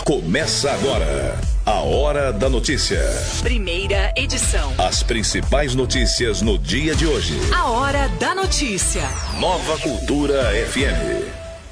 Começa agora a Hora da Notícia. Primeira edição. As principais notícias no dia de hoje. A Hora da Notícia. Nova Cultura FM.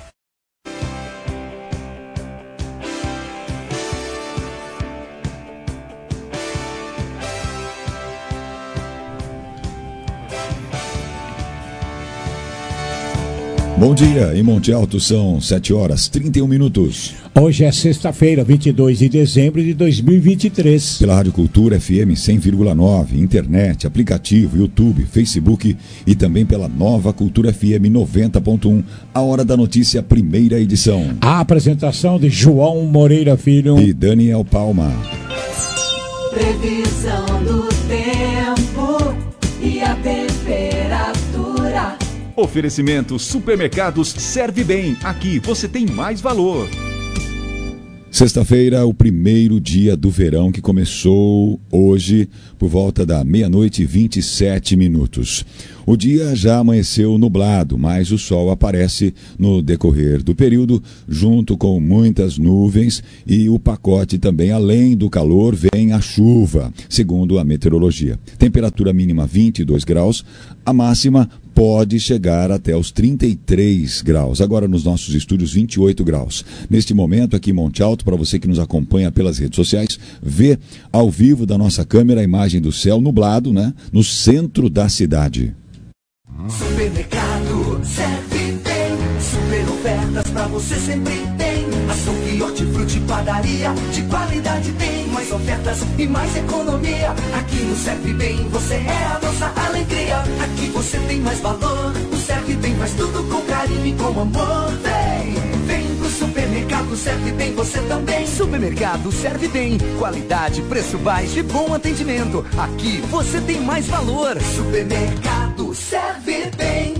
Bom dia, em Monte Alto são 7h31. Hoje é sexta-feira, 22 de dezembro de 2023. Pela Rádio Cultura FM 100,9, internet, aplicativo, YouTube, Facebook e também pela Nova Cultura FM 90.1, a Hora da Notícia, primeira edição. A apresentação de João Moreira Filho e Daniel Palma. Previsão do tempo e a temperatura. Oferecimento Supermercados Serve Bem. Aqui você tem mais valor. Sexta-feira, o primeiro dia do verão que começou hoje por volta da 00h27. O dia já amanheceu nublado, mas o sol aparece no decorrer do período, junto com muitas nuvens, e o pacote também, além do calor, vem a chuva, segundo a meteorologia. Temperatura mínima 22 graus, a máxima pode chegar até os 33 graus. Agora nos nossos estúdios 28 graus. Neste momento aqui em Monte Alto, para você que nos acompanha pelas redes sociais, vê ao vivo da nossa câmera a imagem do céu nublado, né? No centro da cidade. Supermercado Serve Bem, super ofertas pra você sempre tem. Açougue, hortifruti, padaria, de qualidade tem. Mais ofertas e mais economia. Aqui no Serve Bem você é a nossa alegria. Aqui você tem mais valor. O Serve Bem faz tudo com carinho e com amor. Vem pro Supermercado Serve Bem você também. Supermercado Serve Bem. Qualidade, preço baixo e bom atendimento. Aqui você tem mais valor. Supermercado Serve Bem.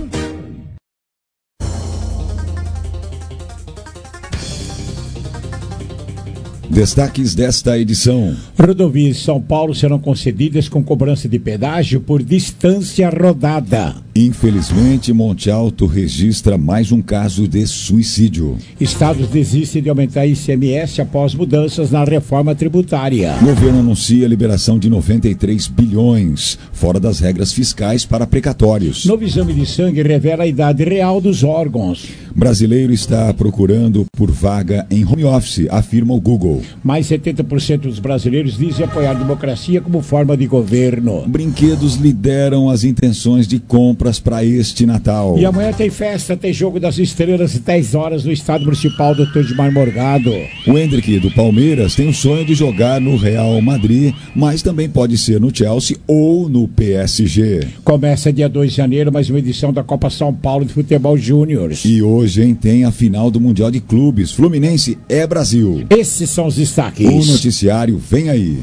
Destaques desta edição. Rodovias de São Paulo serão concedidas com cobrança de pedágio por distância rodada. Infelizmente, Monte Alto registra mais um caso de suicídio. Estados desistem de aumentar ICMS após mudanças na reforma tributária. O governo anuncia a liberação de 93 bilhões, fora das regras fiscais para precatórios. Novo exame de sangue revela a idade real dos órgãos. Brasileiro está procurando por vaga em home office, afirma o Google. Mais 70% dos brasileiros dizem apoiar a democracia como forma de governo. Brinquedos lideram as intenções de compras para este Natal. E amanhã tem festa, tem jogo das estrelas, 10 horas no Estádio Municipal Dr. Edmar Morgado. O Hendrick do Palmeiras tem o sonho de jogar no Real Madrid, mas também pode ser no Chelsea ou no PSG. Começa dia 2 de janeiro, mais uma edição da Copa São Paulo de Futebol Júnior. E hoje, hein, tem a final do Mundial de Clubes. Fluminense é Brasil. Esses são os destaques. O noticiário vem aí.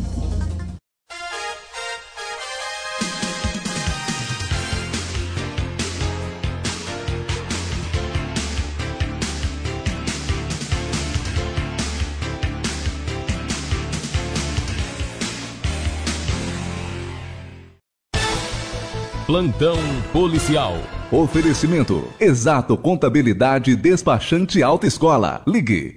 Plantão policial. Oferecimento Exato Contabilidade Despachante Autoescola. Ligue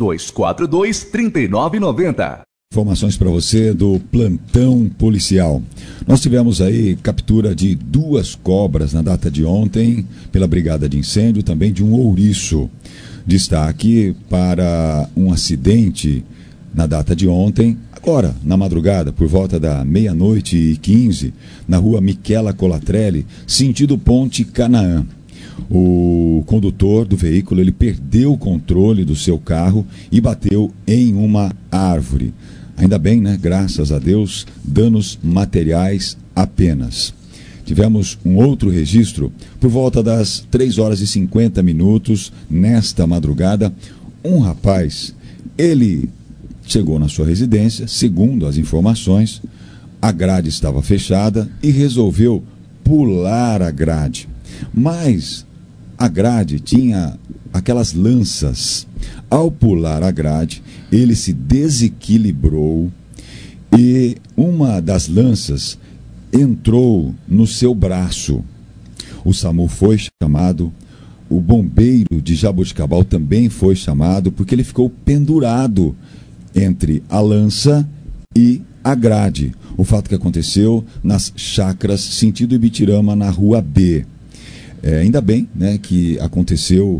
3242-3990. Informações para você do plantão policial. Nós tivemos aí captura de 2 cobras na data de ontem pela Brigada de Incêndio, também de um ouriço. Destaque para um acidente na data de ontem, agora na madrugada, por volta da 00h15, na rua Michela Colatrelli, sentido Ponte Canaã. O condutor do veículo, ele perdeu o controle do seu carro e bateu em uma árvore. Ainda bem, né? Graças a Deus, danos materiais apenas. Tivemos um outro registro por volta das 3h50 nesta madrugada. Um rapaz, ele chegou na sua residência, segundo as informações, a grade estava fechada e resolveu pular a grade. Mas a grade tinha aquelas lanças. Ao pular a grade, ele se desequilibrou e uma das lanças entrou no seu braço. O SAMU foi chamado, o bombeiro de Jaboticabal também foi chamado, porque ele ficou pendurado entre a lança e a grade. O fato que aconteceu nas Chacras, sentido Ibitirama, na Rua B. Ainda bem, né, que aconteceu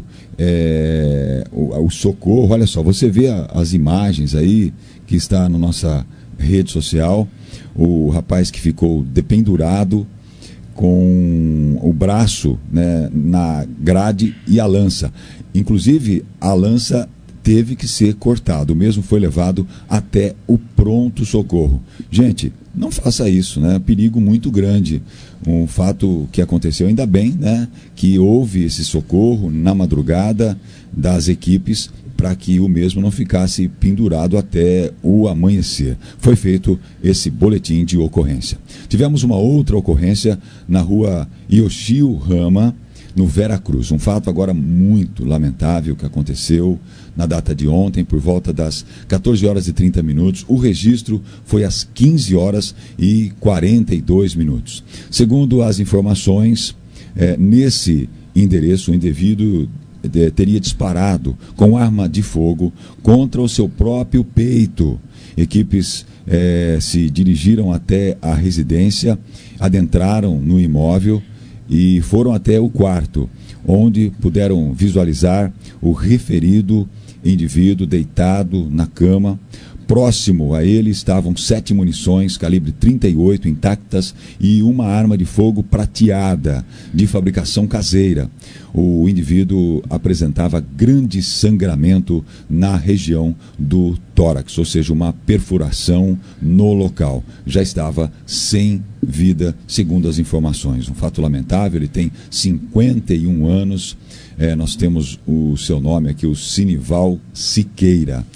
o socorro. Olha só, você vê as imagens aí que está na nossa rede social. O rapaz que ficou dependurado com o braço, né, na grade e a lança. Inclusive, a lança teve que ser cortado, o mesmo foi levado até o pronto-socorro. Gente, não faça isso, né? Perigo muito grande. Um fato que aconteceu, ainda bem, né, que houve esse socorro na madrugada das equipes para que o mesmo não ficasse pendurado até o amanhecer. Foi feito esse boletim de ocorrência. Tivemos uma outra ocorrência na Rua Yoshio Rama, no Veracruz. Um fato agora muito lamentável que aconteceu na data de ontem, por volta das 14 horas e 30 minutos. O registro foi às 15 horas e 42 minutos. Segundo as informações, nesse endereço, o indivíduo teria disparado com arma de fogo contra o seu próprio peito. Equipes se dirigiram até a residência, adentraram no imóvel e foram até o quarto, onde puderam visualizar o referido indivíduo deitado na cama. Próximo a ele estavam 7 munições calibre 38 intactas e uma arma de fogo prateada de fabricação caseira. O indivíduo apresentava grande sangramento na região do tórax, ou seja, uma perfuração no local. Já estava sem vida, segundo as informações. Um fato lamentável, ele tem 51 anos. Nós temos o seu nome aqui, o Sinival Siqueira.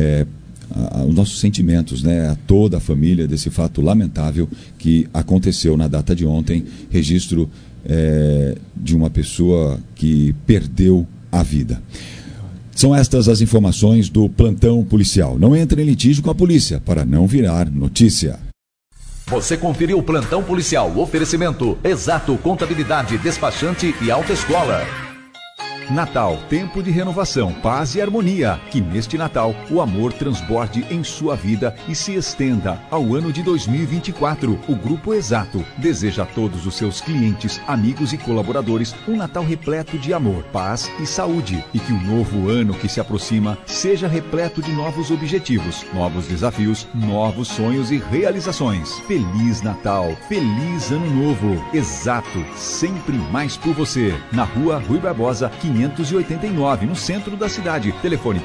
Os nossos sentimentos, né, a toda a família desse fato lamentável que aconteceu na data de ontem. Registro de uma pessoa que perdeu a vida. São estas as informações do plantão policial. Não entre em litígio com a polícia para não virar notícia. Você conferiu o plantão policial. Oferecimento Exato Contabilidade, Despachante e Autoescola. Natal, tempo de renovação, paz e harmonia. Que neste Natal o amor transborde em sua vida e se estenda ao ano de 2024. O Grupo Exato deseja a todos os seus clientes, amigos e colaboradores um Natal repleto de amor, paz e saúde. E que o novo ano que se aproxima seja repleto de novos objetivos, novos desafios, novos sonhos e realizações. Feliz Natal, feliz Ano Novo. Exato, sempre mais por você. Na Rua Rui Barbosa, 589, no centro da cidade. Telefone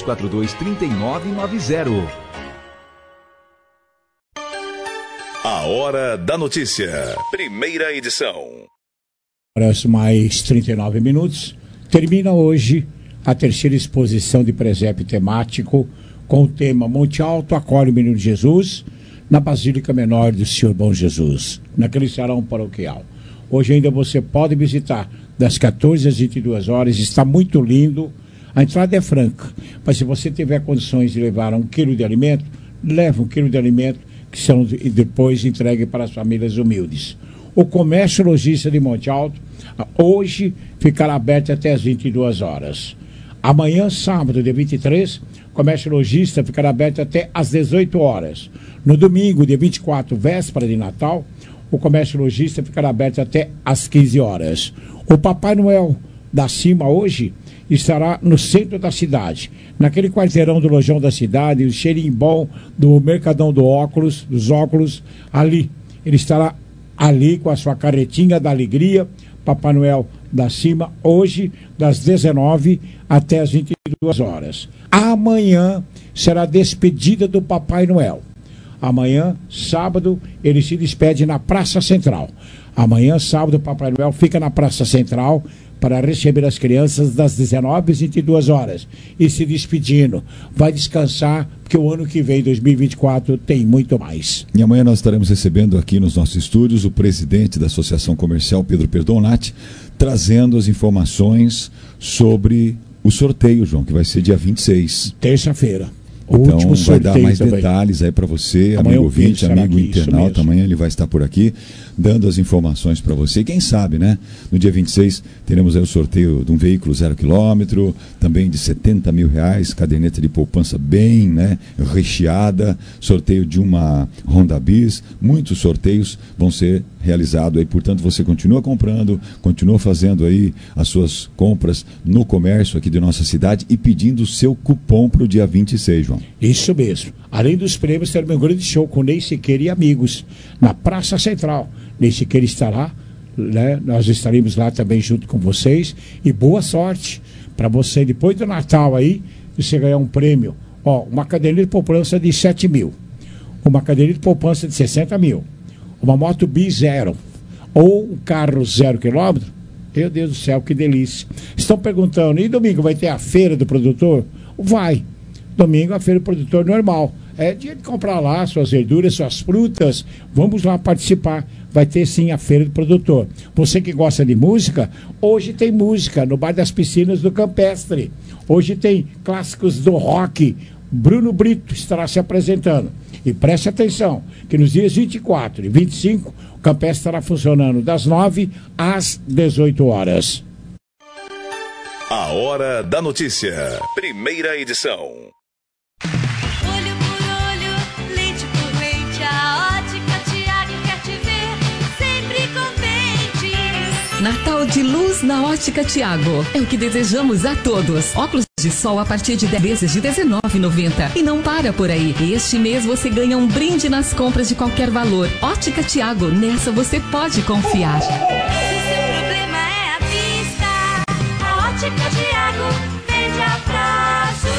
3242-3990. A Hora da Notícia. Primeira edição. Mais 39 minutos. Termina hoje a terceira exposição de presépio temático com o tema Monte Alto acolhe o Menino Jesus na Basílica Menor do Senhor Bom Jesus, naquele salão paroquial. Hoje ainda você pode visitar das 14 às 22 horas, está muito lindo. A entrada é franca, mas se você tiver condições de levar 1 quilo de alimento, leve 1 quilo de alimento que são depois entregue para as famílias humildes. O comércio lojista de Monte Alto hoje ficará aberto até às 22 horas. Amanhã, sábado, dia 23, o comércio lojista ficará aberto até às 18 horas. No domingo, dia 24, véspera de Natal, o comércio lojista ficará aberto até às 15 horas. O Papai Noel da Cima hoje estará no centro da cidade, naquele quarteirão do lojão da cidade, o cheirinho bom do Mercadão dos óculos, ali. Ele estará ali com a sua carretinha da alegria, Papai Noel da Cima, hoje, das 19 até as 22 horas. Amanhã será a despedida do Papai Noel. Amanhã, sábado, ele se despede na Praça Central. Amanhã, sábado, o Papai Noel fica na Praça Central para receber as crianças das 19 às 22 horas. E se despedindo, vai descansar, porque o ano que vem, 2024, tem muito mais. E amanhã nós estaremos recebendo aqui nos nossos estúdios o presidente da Associação Comercial, Pedro Perdonati, trazendo as informações sobre o sorteio, João, que vai ser dia 26. Terça-feira. Então vai dar mais detalhes aí para você, amigo ouvinte, amigo internauta. Amanhã ele vai estar por aqui dando as informações para você. E quem sabe, né? No dia 26 teremos aí o sorteio de um veículo 0 km, também de R$70 mil, caderneta de poupança bem, né, recheada, sorteio de uma Honda Bis, muitos sorteios vão ser realizados aí, portanto você continua comprando, continua fazendo aí as suas compras no comércio aqui de nossa cidade e pedindo o seu cupom para o dia 26, João. Isso mesmo. Além dos prêmios, terá um grande show com Ney Siqueira e amigos na Praça Central. Ney Siqueira estará, né? Nós estaremos lá também junto com vocês e boa sorte para você depois do Natal aí, você ganhar um prêmio. Ó, uma caderneta de poupança de 7 mil, uma caderneta de poupança de 60 mil, uma moto Bis 0 ou um carro 0 km. Meu Deus do céu, que delícia. Estão perguntando, e domingo vai ter a feira do produtor? Vai. Domingo a feira do produtor normal. É dia de comprar lá suas verduras, suas frutas. Vamos lá participar. Vai ter sim a feira do produtor. Você que gosta de música, hoje tem música no Bar das Piscinas do Campestre. Hoje tem clássicos do rock. Bruno Brito estará se apresentando. E preste atenção, que nos dias 24 e 25, o Campestre estará funcionando das 9 às 18 horas. A Hora da Notícia. Primeira edição. Olho por olho, leite por leite, a Ótica Tiago quer te ver sempre contente. Natal de luz na Ótica Tiago. É o que desejamos a todos. Óculos de sol a partir de 10 vezes de R$19,90. E não para por aí. Este mês você ganha um brinde nas compras de qualquer valor. Ótica Tiago, nessa você pode confiar. Se seu problema é a vista, a Ótica Tiago vende a prazo.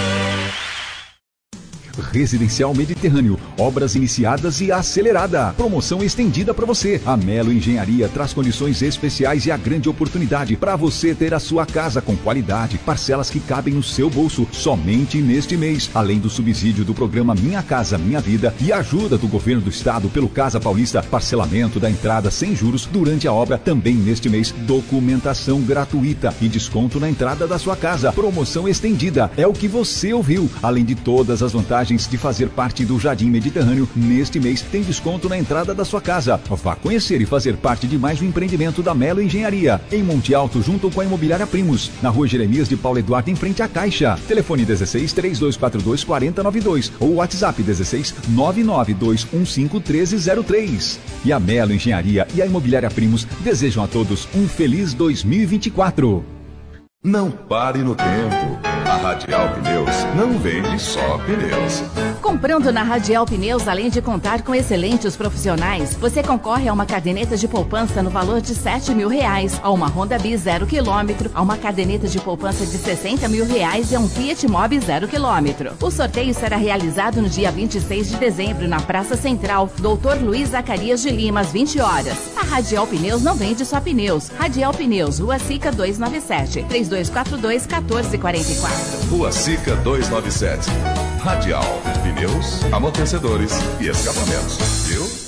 Residencial Mediterrâneo, obras iniciadas e acelerada. Promoção estendida para você. A Melo Engenharia traz condições especiais e a grande oportunidade para você ter a sua casa com qualidade, parcelas que cabem no seu bolso somente neste mês. Além do subsídio do programa Minha Casa Minha Vida e ajuda do governo do estado pelo Casa Paulista, parcelamento da entrada sem juros durante a obra. Também neste mês, documentação gratuita e desconto na entrada da sua casa. Promoção estendida. É o que você ouviu. Além de todas as vantagens de fazer parte do Jardim Mediterrâneo, neste mês tem desconto na entrada da sua casa. Vá conhecer e fazer parte de mais um empreendimento da Melo Engenharia, em Monte Alto, junto com a Imobiliária Primos, na Rua Jeremias de Paulo Eduardo, em frente à Caixa. Telefone 16 3242 4092 ou WhatsApp 16 99215 1303. E a Melo Engenharia e a Imobiliária Primos desejam a todos um feliz 2024. Não pare no tempo. A Radial Pneus não vende só pneus. Comprando na Radial Pneus, além de contar com excelentes profissionais, você concorre a uma caderneta de poupança no valor de R$7 mil, a uma Honda Bis 0 km, a uma caderneta de poupança de R$60 mil e a um Fiat Mobi 0 km. O sorteio será realizado no dia 26 de dezembro na Praça Central, Dr. Luiz Zacarias de Lima, às 20 horas. A Radial Pneus não vende só pneus. Radial Pneus, Rua Sica 297, 3242-1444. Rua Sica 297. Radial. Pneus, amortecedores e escapamentos. Viu?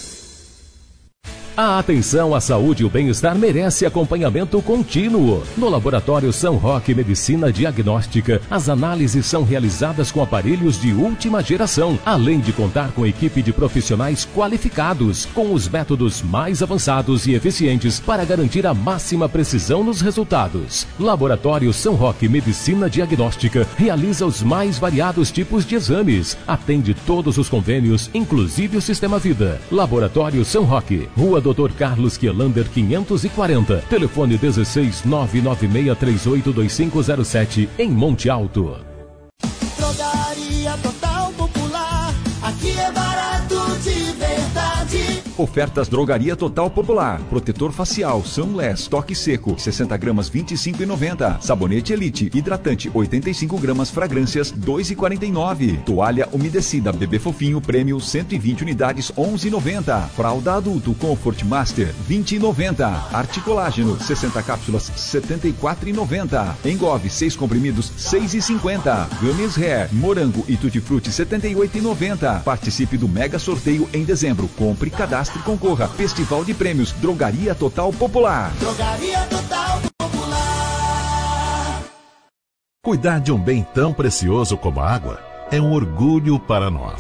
A atenção à saúde e o bem-estar merece acompanhamento contínuo. No Laboratório São Roque Medicina Diagnóstica, as análises são realizadas com aparelhos de última geração, além de contar com equipe de profissionais qualificados, com os métodos mais avançados e eficientes para garantir a máxima precisão nos resultados. Laboratório São Roque Medicina Diagnóstica realiza os mais variados tipos de exames, atende todos os convênios, inclusive o Sistema Vida. Laboratório São Roque, Rua Dr. Carlos Kielander 540, telefone 16 996382507, em Monte Alto. Drogaria Total Popular, aqui é barato de verdade. Ofertas Drogaria Total Popular. Protetor facial Sunless Toque Seco 60 gramas 25,90. Sabonete Elite hidratante 85 gramas fragrâncias 2,49. Toalha umedecida Bebê Fofinho Prêmio 120 unidades 11,90. Fralda adulto Comfort Master 20,90. Arte Colágeno 60 cápsulas 74,90. Engove 6 comprimidos 6,50. Gummies Hair Morango e Tutti Frutti 78,90. Participe do mega sorteio em dezembro. Compre, cadastre e concorra. Festival de Prêmios Drogaria Total Popular. Drogaria Total Popular. Cuidar de um bem tão precioso como a água é um orgulho para nós.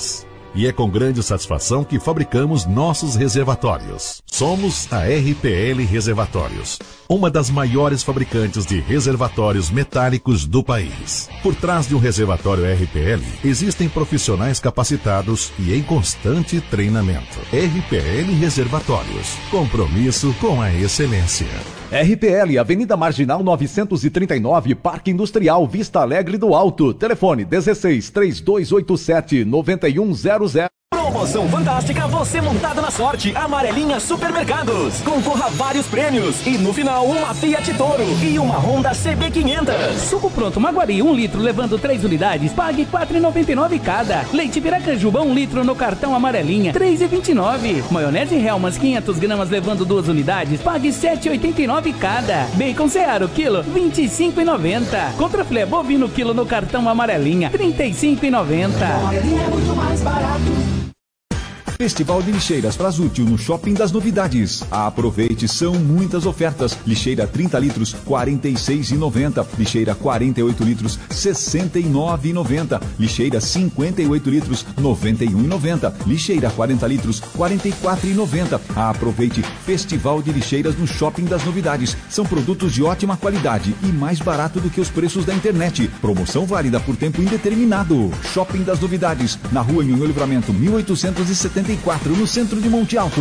E é com grande satisfação que fabricamos nossos reservatórios. Somos a RPL Reservatórios, uma das maiores fabricantes de reservatórios metálicos do país. Por trás de um reservatório RPL, existem profissionais capacitados e em constante treinamento. RPL Reservatórios, compromisso com a excelência. RPL, Avenida Marginal 939, Parque Industrial, Vista Alegre do Alto. Telefone 16 3287 9100. Promoção fantástica, você montado na sorte. Amarelinha Supermercados. Concorra a vários prêmios. E no final, uma Fiat Toro e uma Honda CB500. Suco pronto Maguari, 1 litro, levando 3 unidades. Pague R$ 4,99 cada. Leite Piracanjuba, 1 litro no cartão Amarelinha, R$ 3,29. Maionese Hellmann's, 500 gramas, levando 2 unidades. Pague R$ 7,89 cada. Bacon Searo, quilo, R$ 25,90. Contrafilé bovino, quilo no cartão Amarelinha, R$ 35,90. Amarelinha é muito mais barato. Festival de Lixeiras Brasútil no Shopping das Novidades. Aproveite, são muitas ofertas. Lixeira 30 litros, R$ 46,90. Lixeira 48 litros, R$ 69,90. Lixeira 58 litros, R$ 91,90. Lixeira 40 litros, R$ 44,90. Aproveite, Festival de Lixeiras no Shopping das Novidades. São produtos de ótima qualidade e mais barato do que os preços da internet. Promoção válida por tempo indeterminado. Shopping das Novidades, na Rua Nhonhô Livramento, 1874, no centro de Monte Alto.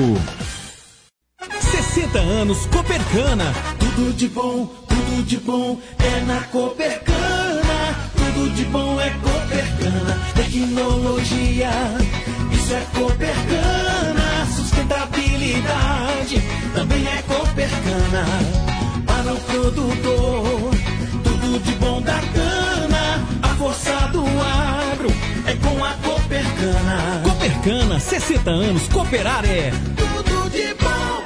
60 anos Copercana. Tudo de bom é na Copercana. Tudo de bom é Copercana. Tecnologia, isso é Copercana. Sustentabilidade, também é Copercana. Para o produtor, tudo de bom da cana. A força do agro é com a Copercana. Copercana, 60 anos, cooperar é tudo de bom.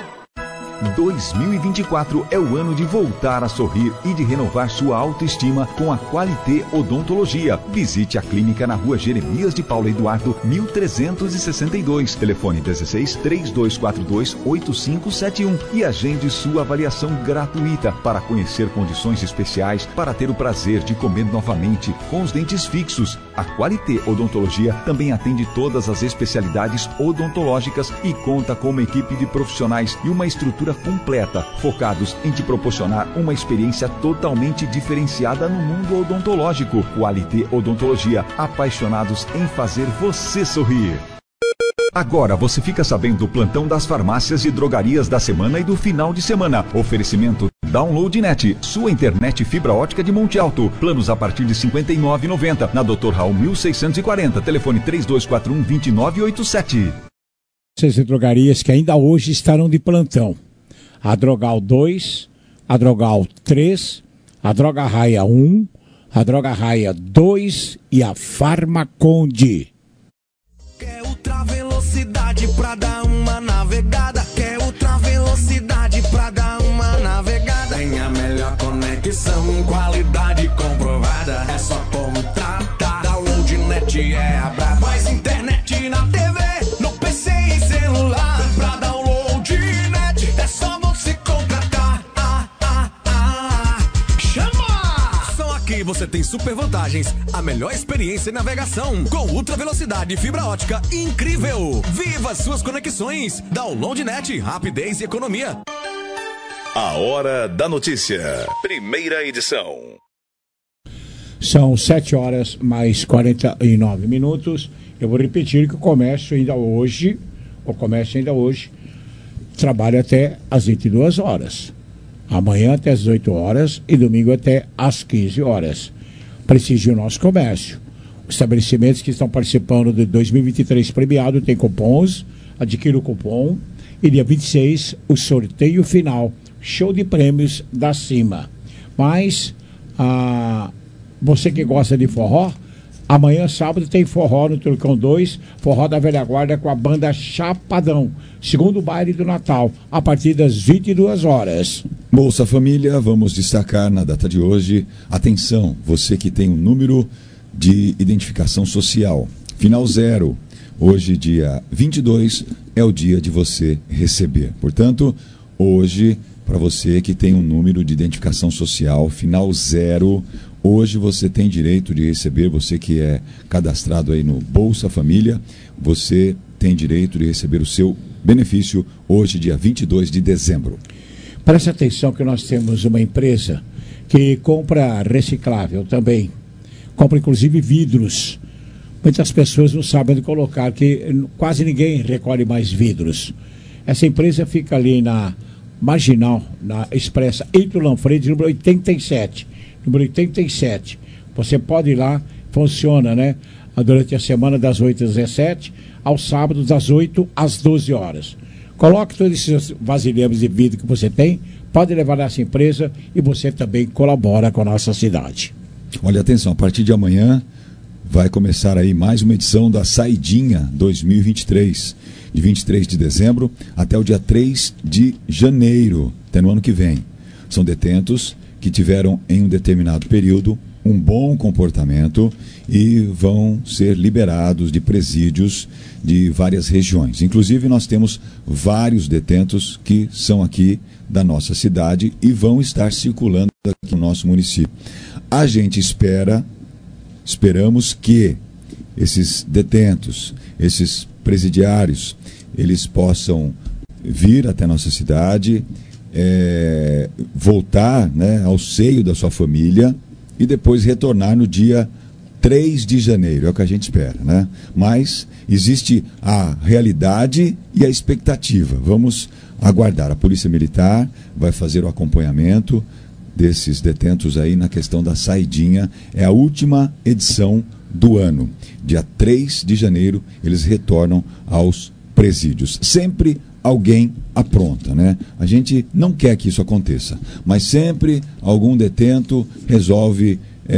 2024 é o ano de voltar a sorrir e de renovar sua autoestima com a Qualité Odontologia. Visite a clínica na Rua Jeremias de Paulo Eduardo, 1362. Telefone 16 3242 8571 e agende sua avaliação gratuita para conhecer condições especiais para ter o prazer de comer novamente com os dentes fixos. A Qualité Odontologia também atende todas as especialidades odontológicas e conta com uma equipe de profissionais e uma estrutura completa, focados em te proporcionar uma experiência totalmente diferenciada no mundo odontológico. Qualité Odontologia, apaixonados em fazer você sorrir. Agora você fica sabendo do plantão das farmácias e drogarias da semana e do final de semana. Oferecimento DownloadNet, sua internet fibra ótica de Monte Alto. Planos a partir de R$ 59,90. Na Dr. Raul 1640, telefone 3241-2987. Essas drogarias que ainda hoje estarão de plantão. A Drogal 2, a Drogal 3, a Droga Raia 1, a Droga Raia 2 e a Farmaconde. Quer ultra velocidade pra dar uma navegada? Quer ultra velocidade pra dar uma navegada? Tem a melhor conexão, qualidade comprovada. É só contratar. DownloadNet é a braba. Mais internet na TV, no PC e celular. Pra DownloadNet é só você contratar. Chama! Só aqui você tem super vantagens, a melhor experiência em navegação, com ultra velocidade e fibra ótica incrível. Viva suas conexões! DownloadNet, rapidez e economia. A Hora da Notícia, primeira edição. São 7 horas mais 49 minutos. Eu vou repetir que o comércio ainda hoje trabalha até às 22 horas. Amanhã até às 18 horas e domingo até às 15 horas. Prestigie o nosso comércio. Os estabelecimentos que estão participando de 2023 premiado tem cupons, adquira o cupom e dia 26 o sorteio final, show de prêmios da Cima. Mas você que gosta de forró, amanhã, sábado, tem forró no Turcão 2, forró da velha guarda com a banda Chapadão, segundo baile do Natal, a partir das 22 horas. Bolsa Família, vamos destacar na data de hoje. Atenção, você que tem um número de identificação social, final 0, hoje, dia 22, é o dia de você receber. Portanto, hoje, para você que tem um número de identificação social, final 0, Hoje você tem direito de receber, você que é cadastrado aí no Bolsa Família, você tem direito de receber o seu benefício hoje, dia 22 de dezembro. Preste atenção que nós temos uma empresa que compra reciclável também, compra inclusive vidros. Muitas pessoas não sabem onde colocar, que quase ninguém recolhe mais vidros. Essa empresa fica ali na Marginal, na Expressa Heitor Lanfredi, número 87. Número 87. Você pode ir lá, funciona, né? Durante a semana das 8 às 17, aos sábados das 8 às 12 horas. Coloque todos esses vasilhames de vidro que você tem, pode levar nessa empresa e você também colabora com a nossa cidade. Olha, atenção, a partir de amanhã vai começar aí mais uma edição da Saidinha 2023, de 23 de dezembro até o dia 3 de janeiro, até no ano que vem. São detentos que tiveram em um determinado período um bom comportamento e vão ser liberados de presídios de várias regiões. Inclusive nós temos vários detentos que são aqui da nossa cidade e vão estar circulando aqui no nosso município. A gente esperamos que esses detentos, esses presidiários, eles possam vir até nossa cidade, voltar, né, ao seio da sua família e depois retornar no dia 3 de janeiro, é o que a gente espera, né? Mas existe a realidade e a expectativa. Vamos aguardar. A Polícia Militar vai fazer o acompanhamento desses detentos aí na questão da saidinha. É a última edição do ano. Dia 3 de janeiro eles retornam aos presídios. Sempre alguém apronta, né? A gente não quer que isso aconteça, mas sempre algum detento resolve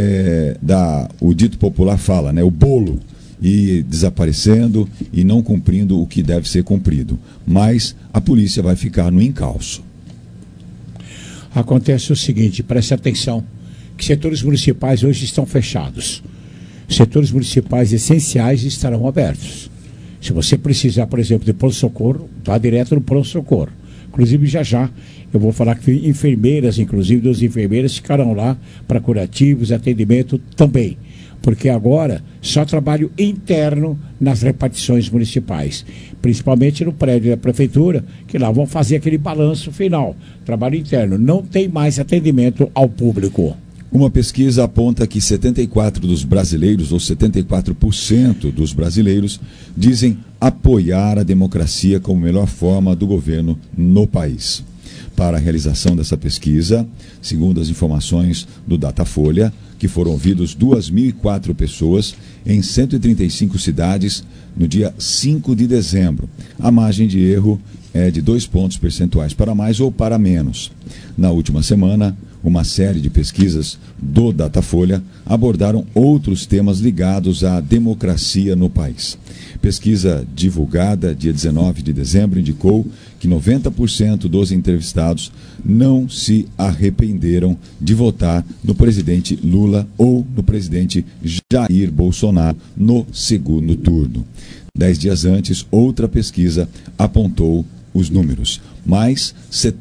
o dito popular fala, né? O bolo, e desaparecendo e não cumprindo o que deve ser cumprido. Mas a polícia vai ficar no encalço. Acontece o seguinte, preste atenção, que setores municipais hoje estão fechados. Setores municipais essenciais estarão abertos. Se você precisar, por exemplo, de pronto-socorro, vá direto no pronto-socorro. Inclusive, já eu vou falar que enfermeiras, inclusive, duas enfermeiras ficarão lá para curativos, atendimento também. Porque agora só trabalho interno nas repartições municipais, principalmente no prédio da prefeitura, que lá vão fazer aquele balanço final. Trabalho interno, não tem mais atendimento ao público. Uma pesquisa aponta que 74% dos brasileiros, ou 74% dos brasileiros, dizem apoiar a democracia como melhor forma do governo no país. Para a realização dessa pesquisa, segundo as informações do Datafolha, que foram ouvidos 2.004 pessoas em 135 cidades no dia 5 de dezembro. A margem de erro é de 2 pontos percentuais para mais ou para menos. Na última semana, uma série de pesquisas do Datafolha abordaram outros temas ligados à democracia no país. Pesquisa divulgada dia 19 de dezembro indicou que 90% dos entrevistados não se arrependeram de votar no presidente Lula ou no presidente Jair Bolsonaro no segundo turno. 10 dias antes, outra pesquisa apontou os números. Mas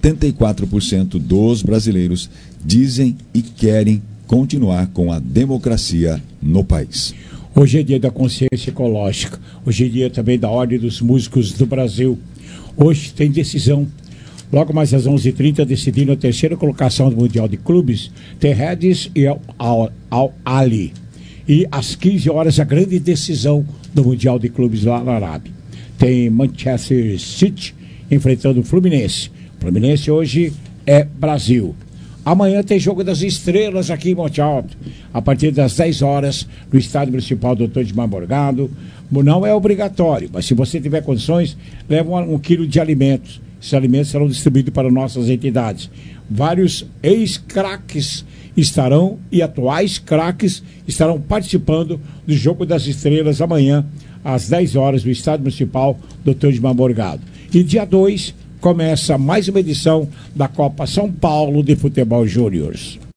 74% dos brasileiros dizem e querem continuar com a democracia no país. Hoje é dia da consciência ecológica. Hoje é dia também da Ordem dos Músicos do Brasil. Hoje tem decisão. Logo mais às 11h30, decidindo a terceira colocação do Mundial de Clubes, tem Reds e Al-Ali. E às 15 horas, a grande decisão do Mundial de Clubes lá na Arábia. Tem Manchester City enfrentando o Fluminense. Fluminense hoje é Brasil. Amanhã tem Jogo das Estrelas aqui em Monte Alto, a partir das 10 horas, no Estádio Municipal Dr. Edmar Morgado. Não é obrigatório, mas se você tiver condições, leva 1 quilo de alimentos. Esses alimentos serão distribuídos para nossas entidades. Vários ex-craques estarão e atuais craques estarão participando do Jogo das Estrelas amanhã, às 10 horas, no Estádio Municipal Dr. Edmar Morgado. E dia 2, começa mais uma edição da Copa São Paulo de Futebol Júnior.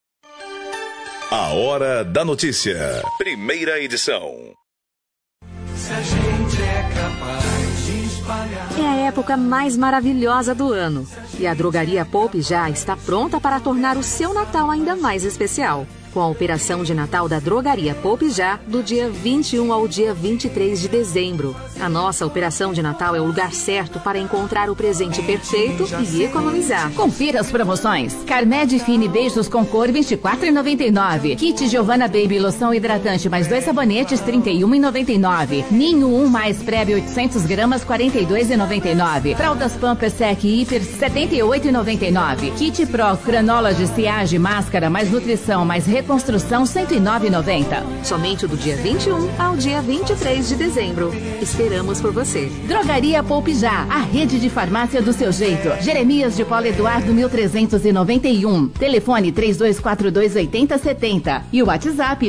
A Hora da Notícia. Primeira edição. Se a gente é capaz de espalhar. É a época mais maravilhosa do ano. E a Drogaria Poupe já está pronta para tornar o seu Natal ainda mais especial. com a operação de Natal da Drogaria Poupe Já, do dia 21 ao dia 23 de dezembro. A nossa operação de Natal é o lugar certo para encontrar o presente perfeito e economizar. Confira as promoções. Carmed Fine Beijos com cor, R$ 24,99. Kit Giovanna Baby Loção Hidratante mais 2 sabonetes, R$ 31,99. Ninho 1 mais Prebe 800 gramas, R$ 42,99. Fraldas Pampers Sec Hiper, R$ 78,99. Kit Pro Granology Ciage Máscara mais nutrição mais reconstrução, R$ 109,90. Somente do dia 21 ao dia 23 de dezembro. Esperamos por você. Drogaria Poupe Já, a rede de farmácia do seu jeito. Jeremias de Paulo Eduardo 1391. Telefone 3242-8070 e o WhatsApp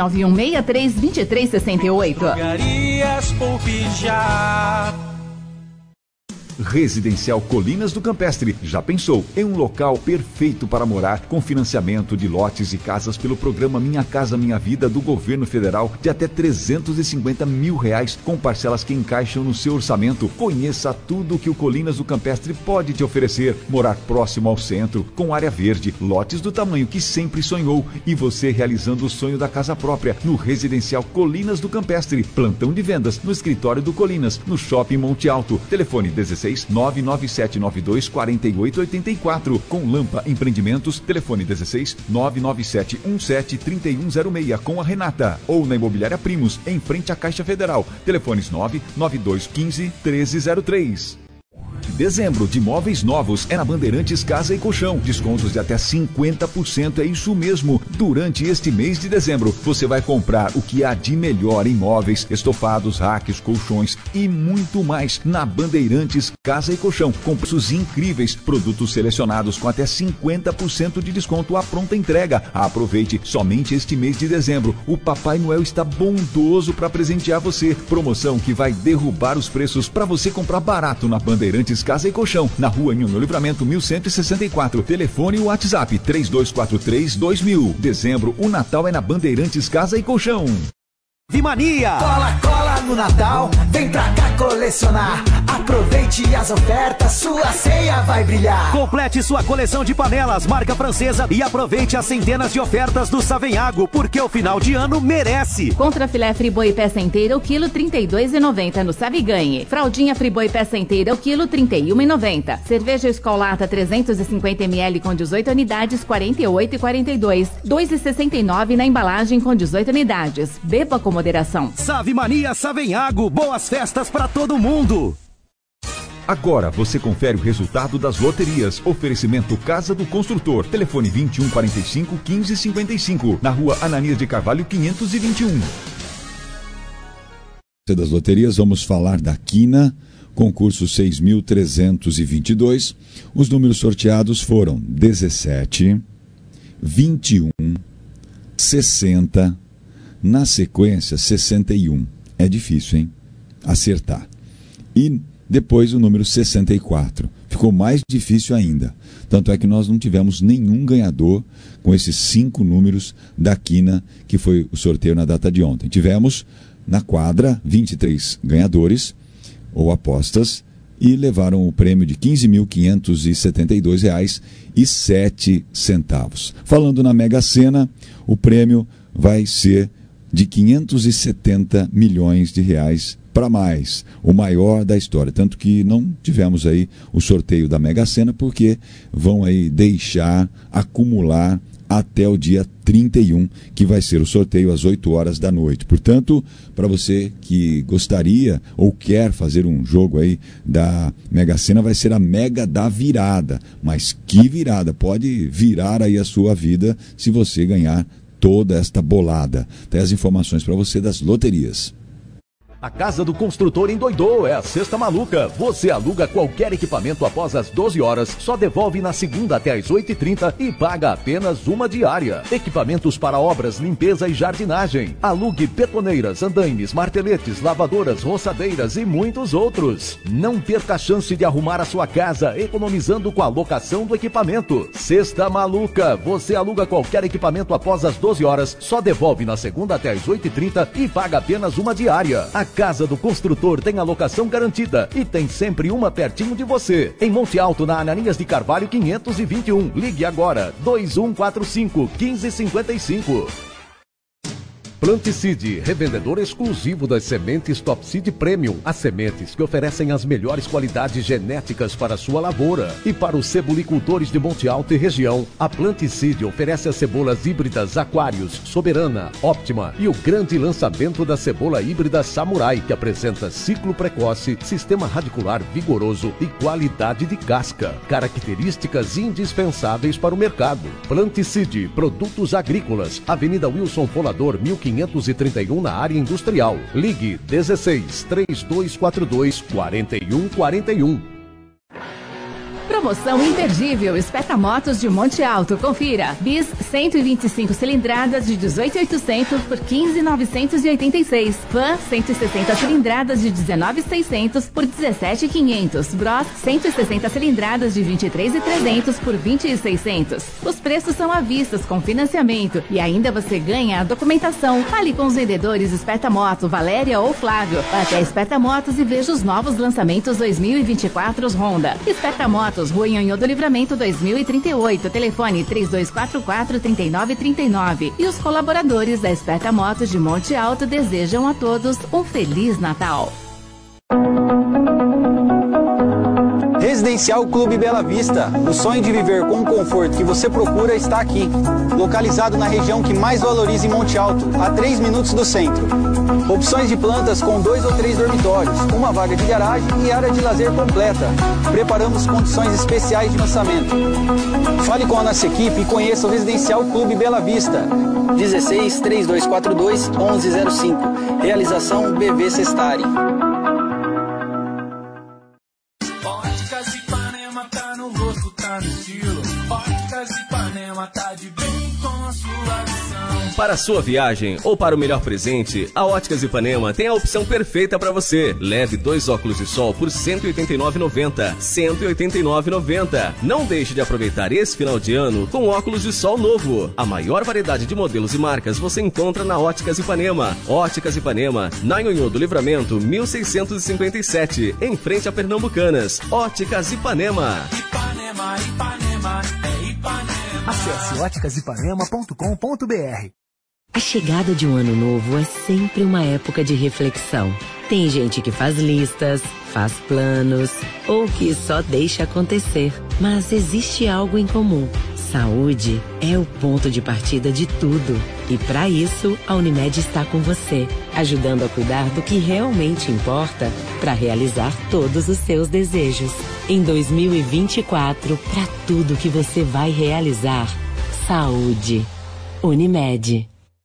991632368. Drogarias Poupe Já. Residencial Colinas do Campestre. Já pensou em um local perfeito para morar, com financiamento de lotes e casas pelo programa Minha Casa Minha Vida do governo federal de até R$350 mil, com parcelas que encaixam no seu orçamento. Conheça tudo o que o Colinas do Campestre pode te oferecer. Morar próximo ao centro, com área verde, lotes do tamanho que sempre sonhou e você realizando o sonho da casa própria no Residencial Colinas do Campestre. Plantão de vendas no escritório do Colinas, no Shopping Monte Alto. Telefone 16 997924884. Com Lampa Empreendimentos, telefone 16 997173106 com a Renata. Ou na Imobiliária Primos, em frente à Caixa Federal. Telefones 99215-1303. Dezembro de móveis novos é na Bandeirantes Casa e Colchão. Descontos de até 50%, é isso mesmo. Durante este mês de dezembro, você vai comprar o que há de melhor em móveis, estofados, racks, colchões e muito mais na Bandeirantes Casa e Colchão, com preços incríveis, produtos selecionados com até 50% de desconto à pronta entrega. Aproveite somente este mês de dezembro. O Papai Noel está bondoso para presentear você. Promoção que vai derrubar os preços para você comprar barato na Bandeirantes Casa e Colchão, na Rua Nilo Livramento 1164. Telefone e WhatsApp 3243-2000. Dezembro, o Natal é na Bandeirantes Casa e Colchão. Vimania! Cola no Natal, vem pra cá colecionar. Aproveite as ofertas, sua ceia vai brilhar. Complete sua coleção de panelas, marca francesa, e aproveite as centenas de ofertas do Savenhago, porque o final de ano merece. Contra filé Friboi peça inteira, o quilo R$ 32,90 no Sabe Ganhe. Fraldinha Friboi peça inteira, o quilo R$ 31,90. Cerveja Skol Lata 350 ml com 18 unidades, R$ 48,42. R$ 2,69 na embalagem com 18 unidades. Beba com moderação. Savimania Savenhago, boas festas para todo mundo. Agora você confere o resultado das loterias. Oferecimento Casa do Construtor. Telefone 2145-1555. Na Rua Ananias de Carvalho 521. Das loterias, vamos falar da Quina, concurso 6.322. Os números sorteados foram 17, 21, 60, na sequência 61. É difícil, hein? Acertar. E depois o número 64. Ficou mais difícil ainda. Tanto é que nós não tivemos nenhum ganhador com esses 5 números da Quina, que foi o sorteio na data de ontem. Tivemos na quadra 23 ganhadores ou apostas e levaram o prêmio de R$ 15.572,07. Falando na Mega Sena, o prêmio vai ser de 570 milhões de reais para mais, o maior da história. Tanto que não tivemos aí o sorteio da Mega Sena, porque vão aí deixar acumular até o dia 31, que vai ser o sorteio às 8 horas da noite. Portanto, para você que gostaria ou quer fazer um jogo aí da Mega Sena, vai ser a Mega da Virada. Mas que virada! Pode virar aí a sua vida se você ganhar toda esta bolada. Tem as informações para você das loterias. A Casa do Construtor endoidou, é a Sexta Maluca. Você aluga qualquer equipamento após as 12 horas, só devolve na segunda até as 8h30 e paga apenas uma diária. Equipamentos para obras, limpeza e jardinagem. Alugue betoneiras, andaimes, marteletes, lavadoras, roçadeiras e muitos outros. Não perca a chance de arrumar a sua casa, economizando com a locação do equipamento. Sexta Maluca. Você aluga qualquer equipamento após as 12 horas, só devolve na segunda até as 8h30 e paga apenas uma diária. A Casa do Construtor tem alocação garantida e tem sempre uma pertinho de você. Em Monte Alto, na Ananias de Carvalho 521. Ligue agora, 2145-1555. Planticide, revendedor exclusivo das sementes Top Seed Premium. As sementes que oferecem as melhores qualidades genéticas para a sua lavoura. E para os cebolicultores de Monte Alto e região, a Planticide oferece as cebolas híbridas Aquários, Soberana, Óptima e o grande lançamento da cebola híbrida Samurai, que apresenta ciclo precoce, sistema radicular vigoroso e qualidade de casca. Características indispensáveis para o mercado. Planticide, produtos agrícolas, Avenida Wilson Folador, 1531 na área industrial. Ligue 16 3242 4141. Promoção imperdível, Espetamotos de Monte Alto. Confira. Bis 125 cilindradas de 18.800 por 15.986. Van 160 cilindradas de 19.600 por 17.500. Bros 160 cilindradas de 23.300 por 20.600. Os preços são à vista, com financiamento, e ainda você ganha a documentação. Fale com os vendedores Espetamoto, Valéria ou Flávio. Até Espetamotos e veja os novos lançamentos 2024 Honda. Espetamotos, Rua Nhonhô do Livramento 2038, telefone 3244-3939. E os colaboradores da Esperta Motos de Monte Alto desejam a todos um Feliz Natal. Residencial Clube Bela Vista. O sonho de viver com o conforto que você procura está aqui. Localizado na região que mais valoriza em Monte Alto, a 3 minutos do centro. Opções de plantas com 2 ou 3 dormitórios, uma vaga de garagem e área de lazer completa. Preparamos condições especiais de lançamento. Fale com a nossa equipe e conheça o Residencial Clube Bela Vista. 16 3242 1105. Realização BV Sestari. Óticas Ipanema tá no rosto, tá no estilo. Óticas Ipanema tá de bem com a sua visão. Para a sua viagem ou para o melhor presente, a Óticas Ipanema tem a opção perfeita para você. Leve 2 óculos de sol por R$ 189,90. R$ 189,90. Não deixe de aproveitar esse final de ano com óculos de sol novo. A maior variedade de modelos e marcas você encontra na Óticas Ipanema. Óticas Ipanema, na Nhonhô do Livramento, 1657, em frente a Pernambucanas. Óticas Ipanema. Ipanema, Ipanema, é Ipanema. Acesse óticasipanema.com.br. A chegada de um ano novo é sempre uma época de reflexão. Tem gente que faz listas, faz planos ou que só deixa acontecer. Mas existe algo em comum. Saúde é o ponto de partida de tudo. E para isso, a Unimed está com você, ajudando a cuidar do que realmente importa para realizar todos os seus desejos. Em 2024, para tudo que você vai realizar, saúde. Unimed.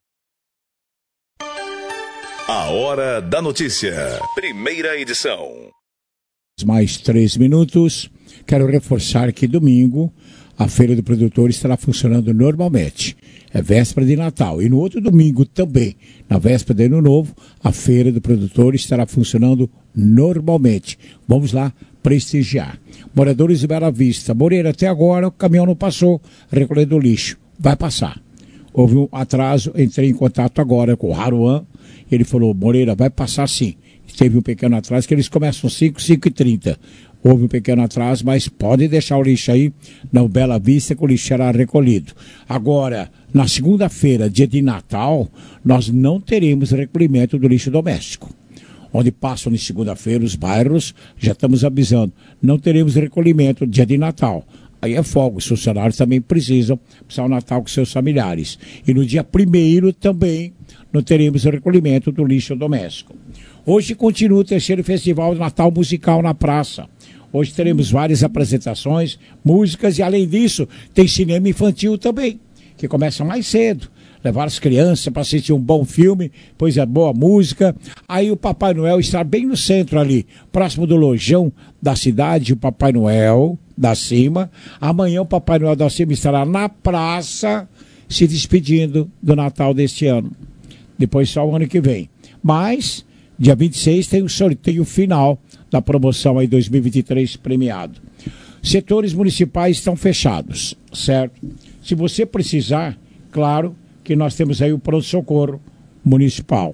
A Hora da Notícia. Primeira edição. Mais 3 minutos. Quero reforçar que domingo a Feira do Produtor estará funcionando normalmente. É véspera de Natal. E no outro domingo também, na véspera de Ano Novo, a Feira do Produtor estará funcionando normalmente. Vamos lá prestigiar. Moradores de Bela Vista. Moreira, até agora o caminhão não passou recolhendo lixo. Vai passar. Houve um atraso, entrei em contato agora com o Haruan. Ele falou, Moreira, vai passar sim. Teve um pequeno atraso, que eles começam 5h30. Houve um pequeno atraso, mas pode deixar o lixo aí na Bela Vista, que o lixo será recolhido. Agora, na segunda-feira, dia de Natal, nós não teremos recolhimento do lixo doméstico. Onde passam de segunda-feira os bairros, já estamos avisando, não teremos recolhimento dia de Natal. Aí é folga, os funcionários também precisam passar o Natal com seus familiares. E no dia 1º também não teremos recolhimento do lixo doméstico. Hoje continua o 3º Festival de Natal Musical na Praça. Hoje teremos várias apresentações, músicas e além disso tem cinema infantil também, que começa mais cedo. Levar as crianças para assistir um bom filme, pois é boa música. Aí o Papai Noel está bem no centro ali, próximo do lojão da cidade, o Papai Noel da Cima. Amanhã o Papai Noel da Cima estará na praça se despedindo do Natal deste ano. Depois só o ano que vem. Mas, dia 26 tem o sorteio final da promoção aí 2023 premiado. Setores municipais estão fechados, certo? Se você precisar, claro que nós temos aí o pronto-socorro municipal.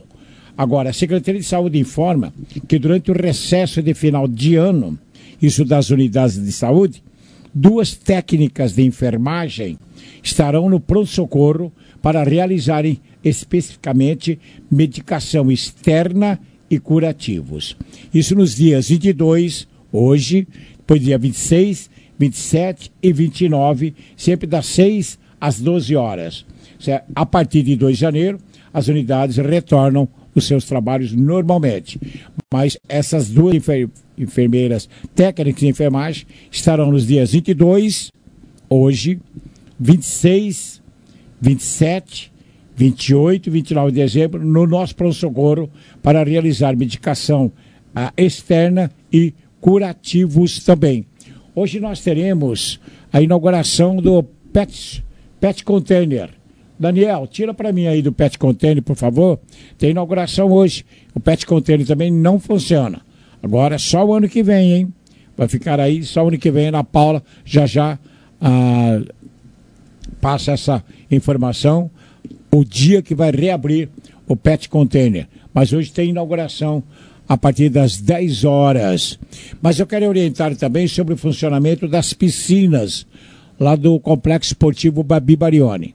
Agora, a Secretaria de Saúde informa que durante o recesso de final de ano, isso das unidades de saúde, 2 técnicas de enfermagem estarão no pronto-socorro para realizarem especificamente medicação externa e curativos. Isso nos dias 22, hoje, depois dia 26, 27 e 29, sempre das 6 às 12 horas. A partir de 2 de janeiro, as unidades retornam os seus trabalhos normalmente. Mas essas 2 enfermeiras técnicas de enfermagem estarão nos dias 22, hoje, 26, 27, 28 e 29 de dezembro, no nosso pronto-socorro, para realizar medicação externa e curativos também. Hoje nós teremos a inauguração do Pet Container. Daniel, tira para mim aí do Pet Container, por favor. Tem inauguração hoje. O Pet Container também não funciona. Agora é só o ano que vem, hein? Vai ficar aí só o ano que vem. Ana Paula já passa essa informação. O dia que vai reabrir o Pet Container. Mas hoje tem inauguração a partir das 10 horas. Mas eu quero orientar também sobre o funcionamento das piscinas lá do Complexo Esportivo Babi Barioni.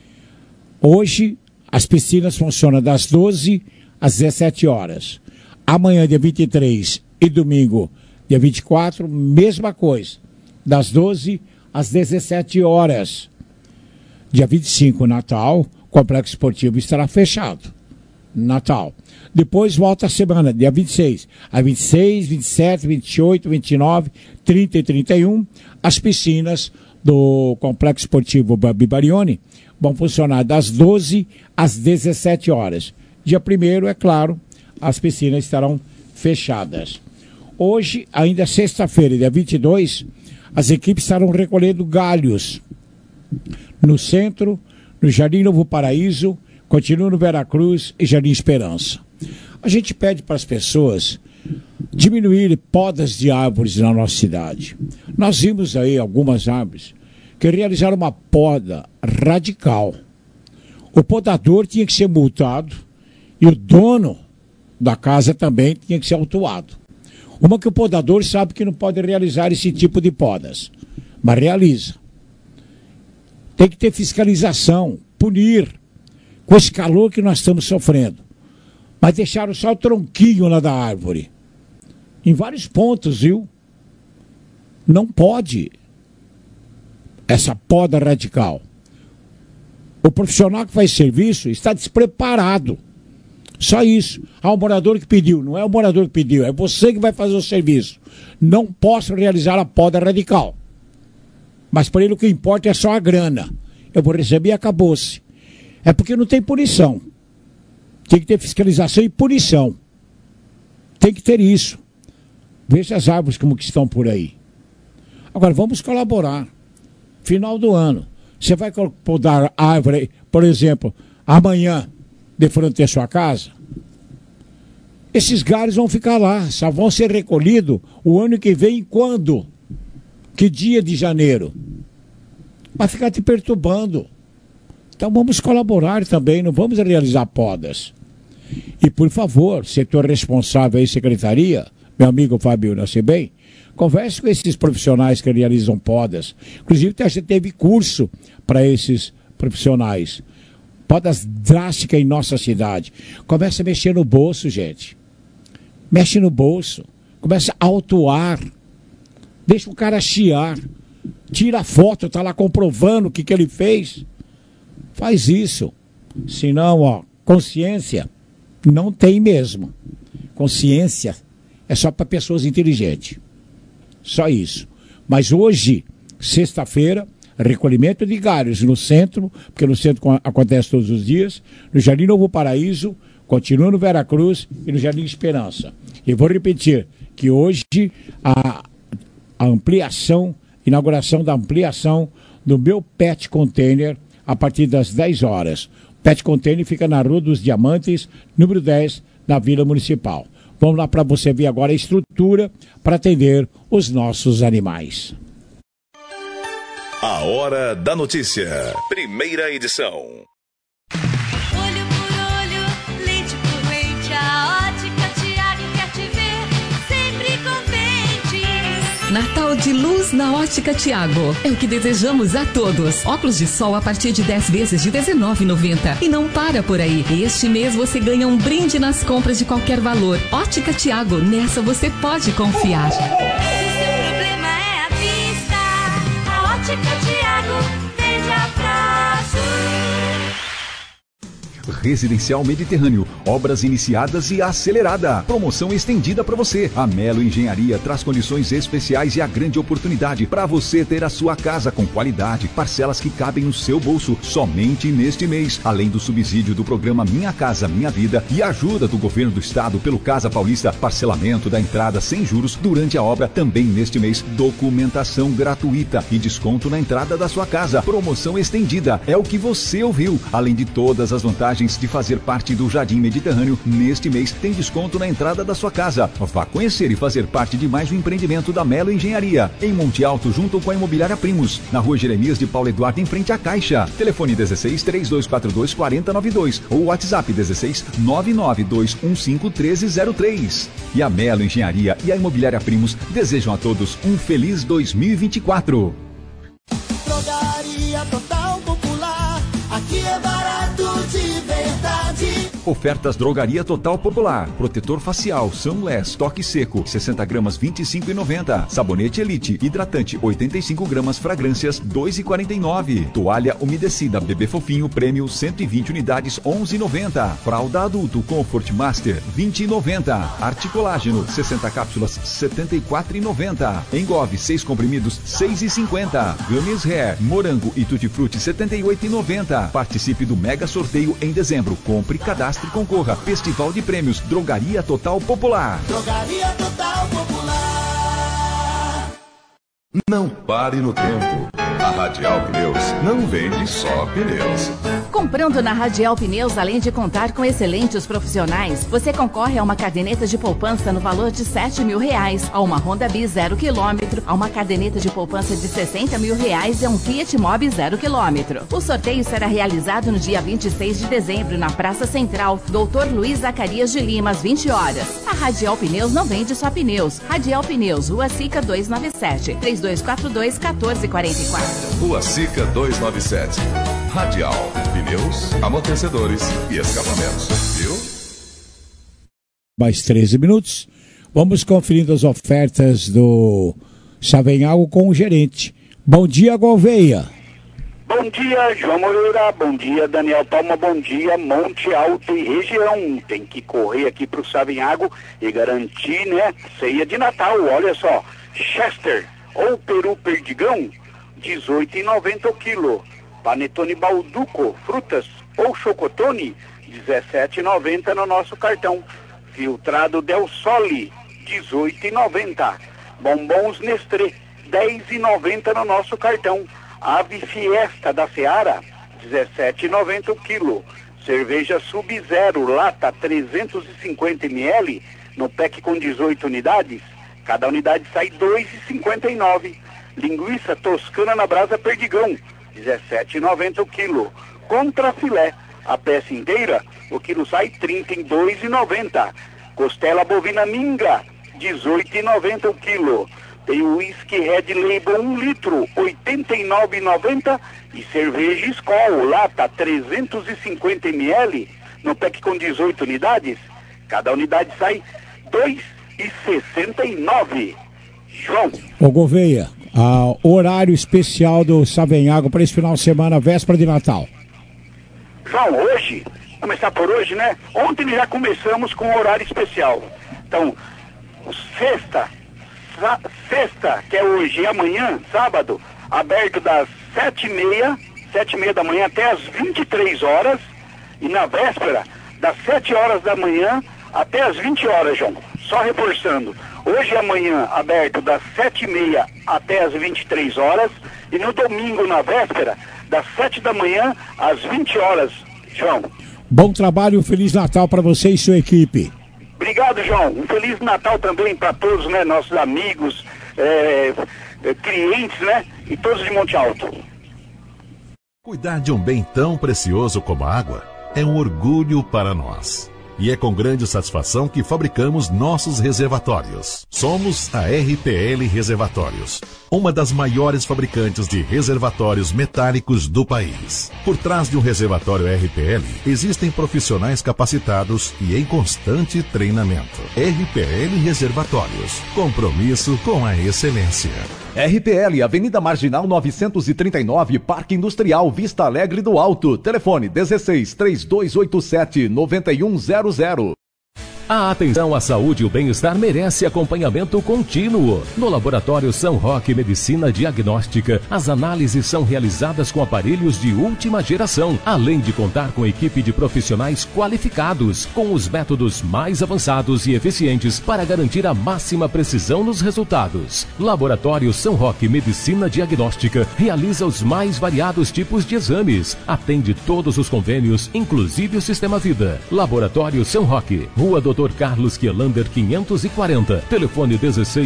Hoje, as piscinas funcionam das 12 às 17 horas. Amanhã, dia 23 e domingo, dia 24, mesma coisa. Das 12 às 17 horas. Dia 25, Natal, o Complexo Esportivo estará fechado. Natal. Depois volta a semana, dia 26. A 26, 27, 28, 29, 30 e 31, as piscinas do Complexo Esportivo Babi Barioni vão funcionar das 12 às 17 horas. Dia 1º, é claro, as piscinas estarão fechadas. Hoje, ainda sexta-feira, dia 22, as equipes estarão recolhendo galhos no centro, no Jardim Novo Paraíso, continua no Veracruz e Jardim Esperança. A gente pede para as pessoas diminuírem podas de árvores na nossa cidade. Nós vimos aí algumas árvores que realizaram uma poda radical. O podador tinha que ser multado e o dono da casa também tinha que ser autuado. Uma que o podador sabe que não pode realizar esse tipo de podas, mas realiza. Tem que ter fiscalização, punir, com esse calor que nós estamos sofrendo. Mas deixaram só o tronquinho lá da árvore. Em vários pontos, viu? Não pode essa poda radical. O profissional que faz serviço está despreparado. Só isso. Há um morador que pediu. Não é o morador que pediu, é você que vai fazer o serviço. Não posso realizar a poda radical. Mas para ele o que importa é só a grana. Eu vou receber e acabou-se. É porque não tem punição. Tem que ter fiscalização e punição. Tem que ter isso. Veja as árvores como que estão por aí. Agora, vamos colaborar. Final do ano. Você vai podar árvore, por exemplo, amanhã, de frente à sua casa? Esses galhos vão ficar lá, só vão ser recolhidos o ano que vem, quando? Que dia de janeiro? Vai ficar te perturbando. Então vamos colaborar também, não vamos realizar podas. E por favor, setor responsável aí, secretaria, meu amigo Fábio Nascibem, converse com esses profissionais que realizam podas. Inclusive, você teve curso para esses profissionais. Podas drásticas em nossa cidade. Começa a mexer no bolso, gente. Mexe no bolso. Começa a autuar. Deixa o cara chiar. Tira a foto, está lá comprovando o que ele fez. Faz isso. Senão, ó, consciência não tem mesmo. Consciência é só para pessoas inteligentes. Só isso. Mas hoje, sexta-feira, recolhimento de galhos no centro, porque no centro acontece todos os dias, no Jardim Novo Paraíso, continua no Veracruz e no Jardim Esperança. E vou repetir que hoje a inauguração da ampliação do meu Pet Container a partir das 10 horas. Pet Container fica na Rua dos Diamantes, número 10, na Vila Municipal. Vamos lá para você ver agora a estrutura para atender os nossos animais. A Hora da Notícia. Primeira edição. Olho por olho, leite por leite. Natal de luz na Ótica Tiago. É o que desejamos a todos. Óculos de sol a partir de 10 vezes de R$19,90. E não para por aí. Este mês você ganha um brinde nas compras de qualquer valor. Ótica Tiago, nessa você pode confiar. Se seu problema é a vista, a Ótica Tiago vende a prazo. Residencial Mediterrâneo, obras iniciadas e acelerada. Promoção estendida para você. A Melo Engenharia traz condições especiais e a grande oportunidade para você ter a sua casa com qualidade, parcelas que cabem no seu bolso somente neste mês. Além do subsídio do programa Minha Casa Minha Vida e ajuda do governo do estado pelo Casa Paulista, parcelamento da entrada sem juros durante a obra também neste mês. Documentação gratuita e desconto na entrada da sua casa. Promoção estendida. É o que você ouviu. Além de todas as vantagens de fazer parte do Jardim Mediterrâneo, neste mês tem desconto na entrada da sua casa. Vá conhecer e fazer parte de mais um empreendimento da Melo Engenharia, em Monte Alto, junto com a Imobiliária Primos, na Rua Jeremias de Paulo Eduardo, em frente à Caixa. Telefone 16 3242 4092 ou WhatsApp 16 99215 1303. E a Melo Engenharia e a Imobiliária Primos desejam a todos um feliz 2024. Drogaria Total Popular, aqui é barato de verdade. Ofertas Drogaria Total Popular. Protetor facial Sunless Toque Seco 60 gramas 25,90. Sabonete Elite Hidratante 85 gramas Fragrâncias 2,49. Toalha umedecida Bebê Fofinho Prêmio 120 unidades 11,90. Fralda Adulto Comfort Master 20,90. Articolágeno 60 cápsulas 74,90. Engove 6 comprimidos 6,50. Gummies Hair Morango e Tutti Frutti 78,90. Participe do mega sorteio em dezembro. Compre, cadastre e concorra. Festival de Prêmios Drogaria Total Popular. Drogaria Total Popular. Não pare no tempo. A Radial Pneus não vende só pneus. Comprando na Radial Pneus, além de contar com excelentes profissionais, você concorre a uma caderneta de poupança no valor de R$7 mil, a uma Honda Bis 0 km, a uma caderneta de poupança de R$60 mil e a um Fiat Mobi 0 km. O sorteio será realizado no dia 26 de dezembro, na Praça Central, Dr. Luiz Zacarias de Lima, às 20 horas. A Radial Pneus não vende só pneus. Radial Pneus, Rua Sica 297, 3242-1444. Rua Sica 297. Radial. Pneus, amortecedores e escapamentos. Viu? Mais 13 minutos. Vamos conferindo as ofertas do Savenhago com o gerente. Bom dia, Gouveia. Bom dia, João Moreira. Bom dia, Daniel Palma. Bom dia, Monte Alto e região. Tem que correr aqui pro Savenhago e garantir, né, ceia de Natal. Olha só, Chester ou peru perdigão, R$18,90 o quilo. Panetone Balduco, frutas ou chocotone, R$17,90 no nosso cartão. Filtrado Del Sole, R$18,90. Bombons Nestlé, R$10,90 no nosso cartão. Ave Fiesta da Seara, R$17,90 o quilo. Cerveja Sub-Zero, lata 350 ml, no pack com 18 unidades. Cada unidade sai R$2,59. Linguiça Toscana na Brasa Perdigão, R$17,90 o quilo. Contra filé, a peça inteira, o quilo sai R$32,90. Costela bovina minga, R$18,90 o quilo. Tem o whisky Red Label 1 litro, R$89,90. E cerveja Skol, lata 350 ml, no pack com 18 unidades. Cada unidade sai R$2,69. João. Ô Gouveia, horário especial do Savenhago para esse final de semana, véspera de Natal. João, hoje, começar por hoje, né? Ontem já começamos com o horário especial. Então, sexta, que é hoje, e amanhã, sábado, aberto das 7h30 da manhã até as 23 horas. E na véspera, das 7 horas da manhã até as 20 horas, João. Só reforçando. Hoje e amanhã, aberto das 7h30 até as 23 horas. E no domingo, na véspera, das 7 da manhã às 20 horas, João. Bom trabalho, um Feliz Natal para você e sua equipe. Obrigado, João. Um Feliz Natal também para todos, né? Nossos amigos, clientes, né? E todos de Monte Alto. Cuidar de um bem tão precioso como a água é um orgulho para nós. E é com grande satisfação que fabricamos nossos reservatórios. Somos a RPL Reservatórios, uma das maiores fabricantes de reservatórios metálicos do país. Por trás de um reservatório RPL, existem profissionais capacitados e em constante treinamento. RPL Reservatórios, compromisso com a excelência. RPL, Avenida Marginal 939, Parque Industrial, Vista Alegre do Alto. Telefone 16-3287-9100. A atenção à saúde e o bem-estar merece acompanhamento contínuo. No Laboratório São Roque Medicina Diagnóstica, as análises são realizadas com aparelhos de última geração, além de contar com equipe de profissionais qualificados, com os métodos mais avançados e eficientes para garantir a máxima precisão nos resultados. Laboratório São Roque Medicina Diagnóstica realiza os mais variados tipos de exames, atende todos os convênios, inclusive o Sistema Vida. Laboratório São Roque, Rua Dr. Carlos Quielander 540, telefone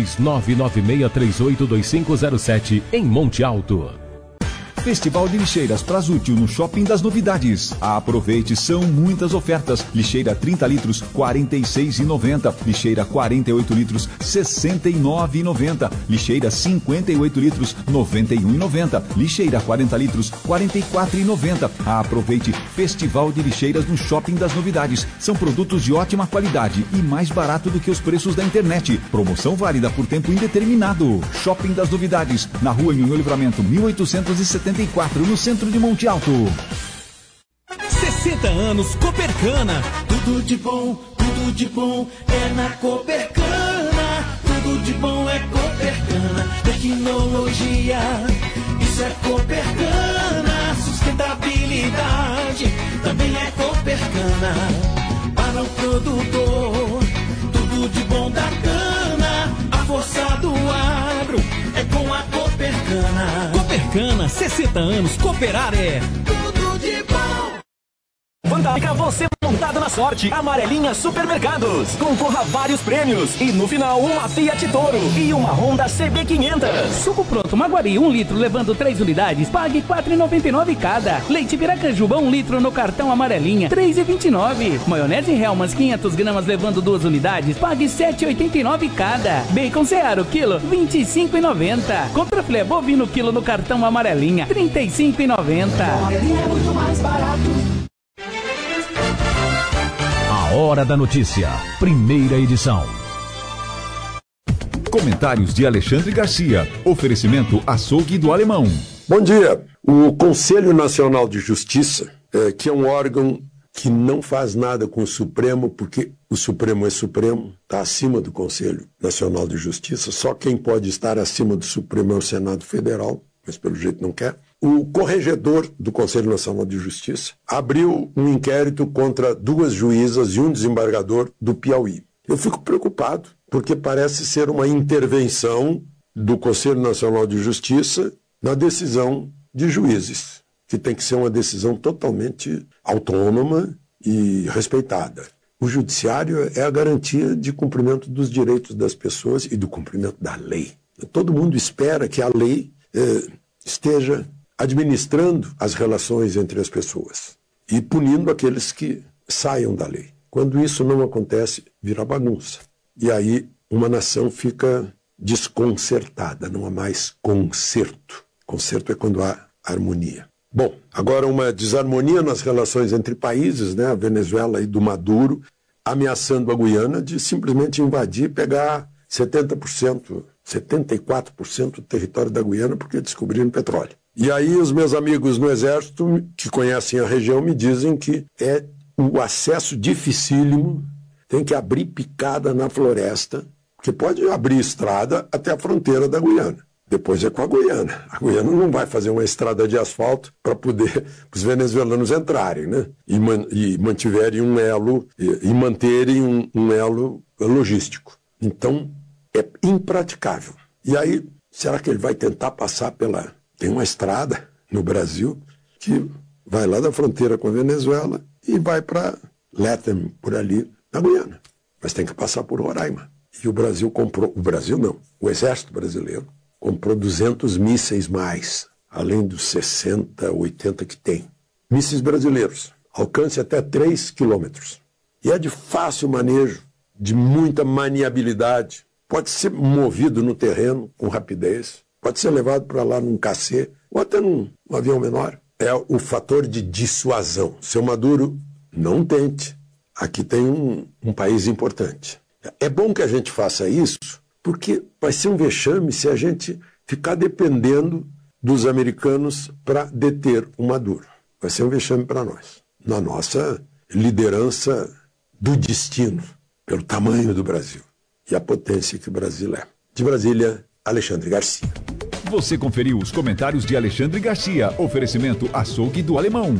16-996382507, em Monte Alto. Festival de Lixeiras Prasútil no Shopping das Novidades. Aproveite, são muitas ofertas. Lixeira 30 litros, R$ 46,90. Lixeira 48 litros, R$ 69,90. Lixeira 58 litros, R$ 91,90. Lixeira 40 litros, R$ 44,90. Aproveite, Festival de Lixeiras no Shopping das Novidades. São produtos de ótima qualidade e mais barato do que os preços da internet. Promoção válida por tempo indeterminado. Shopping das Novidades, na Rua Nhonhô Livramento 1874, no centro de Monte Alto. 60 anos Copercana, tudo de bom é na Copercana. Tudo de bom é Copercana. Tecnologia, isso é Copercana. Sustentabilidade, também é Copercana. Para o produtor, tudo de bom da cana. A força do agro é com a Copercana. Copercana, 60 anos, cooperar é tudo de bom. Fantástica, você montado na sorte. Amarelinha Supermercados. Concorra a vários prêmios. E no final, uma Fiat Toro e uma Honda CB500. Suco pronto Maguari, 1 litro, levando 3 unidades. Pague R$ 4,99 cada. Leite Piracanjuba, 1 litro no cartão Amarelinha, R$ 3,29. Maionese Hellmann's, 500 gramas, levando 2 unidades. Pague R$ 7,89 cada. Bacon Seara, quilo, R$ 25,90. Contrafilé bovino, quilo no cartão Amarelinha, R$ 35,90. Amarelinha é muito mais barato. A Hora da Notícia, primeira edição. Comentários de Alexandre Garcia. Oferecimento Açougue do Alemão. Bom dia. O Conselho Nacional de Justiça, que é um órgão que não faz nada com o Supremo, porque o Supremo é Supremo, está acima do Conselho Nacional de Justiça. Só quem pode estar acima do Supremo é o Senado Federal, mas pelo jeito não quer. O corregedor do Conselho Nacional de Justiça abriu um inquérito contra 2 juízas e um desembargador do Piauí. Eu fico preocupado, porque parece ser uma intervenção do Conselho Nacional de Justiça na decisão de juízes, que tem que ser uma decisão totalmente autônoma e respeitada. O judiciário é a garantia de cumprimento dos direitos das pessoas e do cumprimento da lei. Todo mundo espera que a lei esteja administrando as relações entre as pessoas e punindo aqueles que saiam da lei. Quando isso não acontece, vira bagunça. E aí uma nação fica desconcertada, não há mais concerto. Concerto é quando há harmonia. Bom, agora uma desarmonia nas relações entre países, né? A Venezuela e do Maduro ameaçando a Guiana de simplesmente invadir e pegar 70%, 74% do território da Guiana porque descobriram petróleo. E aí os meus amigos no Exército, que conhecem a região, me dizem que é o acesso dificílimo, tem que abrir picada na floresta, porque pode abrir estrada até a fronteira da Guiana. Depois é com a Guiana. A Guiana não vai fazer uma estrada de asfalto para poder os venezuelanos entrarem, né? E mantiverem um elo, e manterem um elo logístico. Então, é impraticável. E aí, será que ele vai tentar passar pela... Tem uma estrada no Brasil que vai lá da fronteira com a Venezuela e vai para Latham, por ali, na Guiana. Mas tem que passar por Roraima. E o Brasil comprou... O Brasil não. O Exército Brasileiro comprou 200 mísseis mais, além dos 60, 80 que tem. Mísseis brasileiros. Alcance até 3 quilômetros. E é de fácil manejo, de muita maniabilidade. Pode ser movido no terreno com rapidez, pode ser levado para lá num cassê ou até num avião menor. É o fator de dissuasão. Seu Maduro, não tente. Aqui tem um país importante. É bom que a gente faça isso, porque vai ser um vexame se a gente ficar dependendo dos americanos para deter o Maduro. Vai ser um vexame para nós, na nossa liderança do destino, pelo tamanho do Brasil e a potência que o Brasil é. De Brasília, Alexandre Garcia. Você conferiu os comentários de Alexandre Garcia, oferecimento Açougue do Alemão.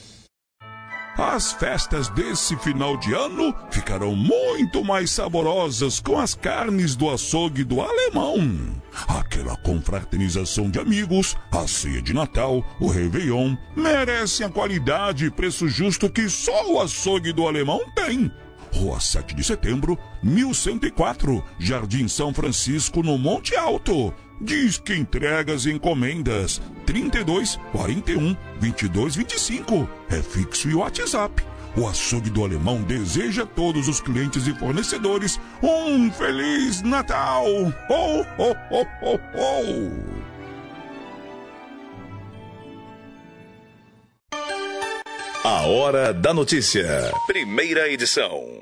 As festas desse final de ano ficarão muito mais saborosas com as carnes do açougue do Alemão. Aquela confraternização de amigos, a ceia de Natal, o Réveillon, merecem a qualidade e preço justo que só o açougue do Alemão tem. Rua 7 de Setembro, 1104, Jardim São Francisco, no Monte Alto. Diz que entregas e encomendas 32 41 22 25. É fixo e WhatsApp. O açougue do Alemão deseja a todos os clientes e fornecedores um Feliz Natal! Oh, oh, oh, oh, oh. A Hora da Notícia. Primeira edição.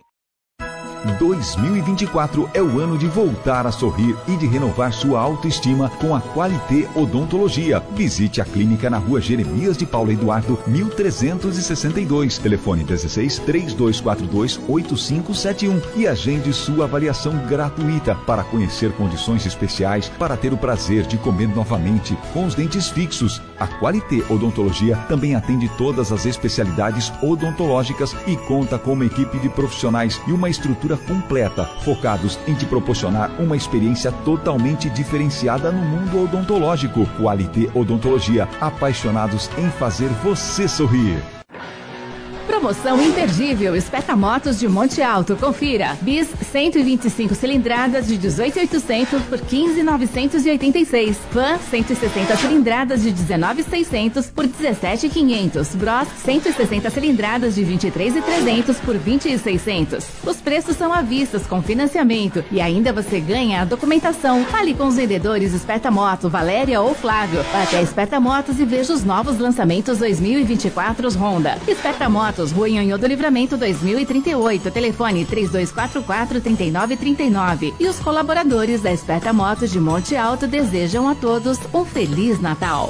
2024 é o ano de voltar a sorrir e de renovar sua autoestima com a Qualité Odontologia. Visite a clínica na Rua Jeremias de Paulo Eduardo, 1362, telefone 16 3242 8571 e agende sua avaliação gratuita para conhecer condições especiais para ter o prazer de comer novamente com os dentes fixos. A Qualité Odontologia também atende todas as especialidades odontológicas e conta com uma equipe de profissionais e uma estrutura completa, focados em te proporcionar uma experiência totalmente diferenciada no mundo odontológico. Qualité Odontologia, apaixonados em fazer você sorrir. Promoção imperdível Espetamotos de Monte Alto. Confira. Bis 125 cilindradas de 18.800 por 15.986. Van 160 cilindradas de 19.600 por 17.500. Bros 160 cilindradas de 23.300 por 20.600. Os preços são à vista com financiamento e ainda você ganha a documentação. Fale com os vendedores Espertamoto, Valéria ou Flávio. Até Espertamotos e veja os novos lançamentos 2024 Honda. Espertamotos, Rua Anhô do Livramento 2038, telefone 3244-3939. E os colaboradores da Esperta Motos de Monte Alto desejam a todos um Feliz Natal.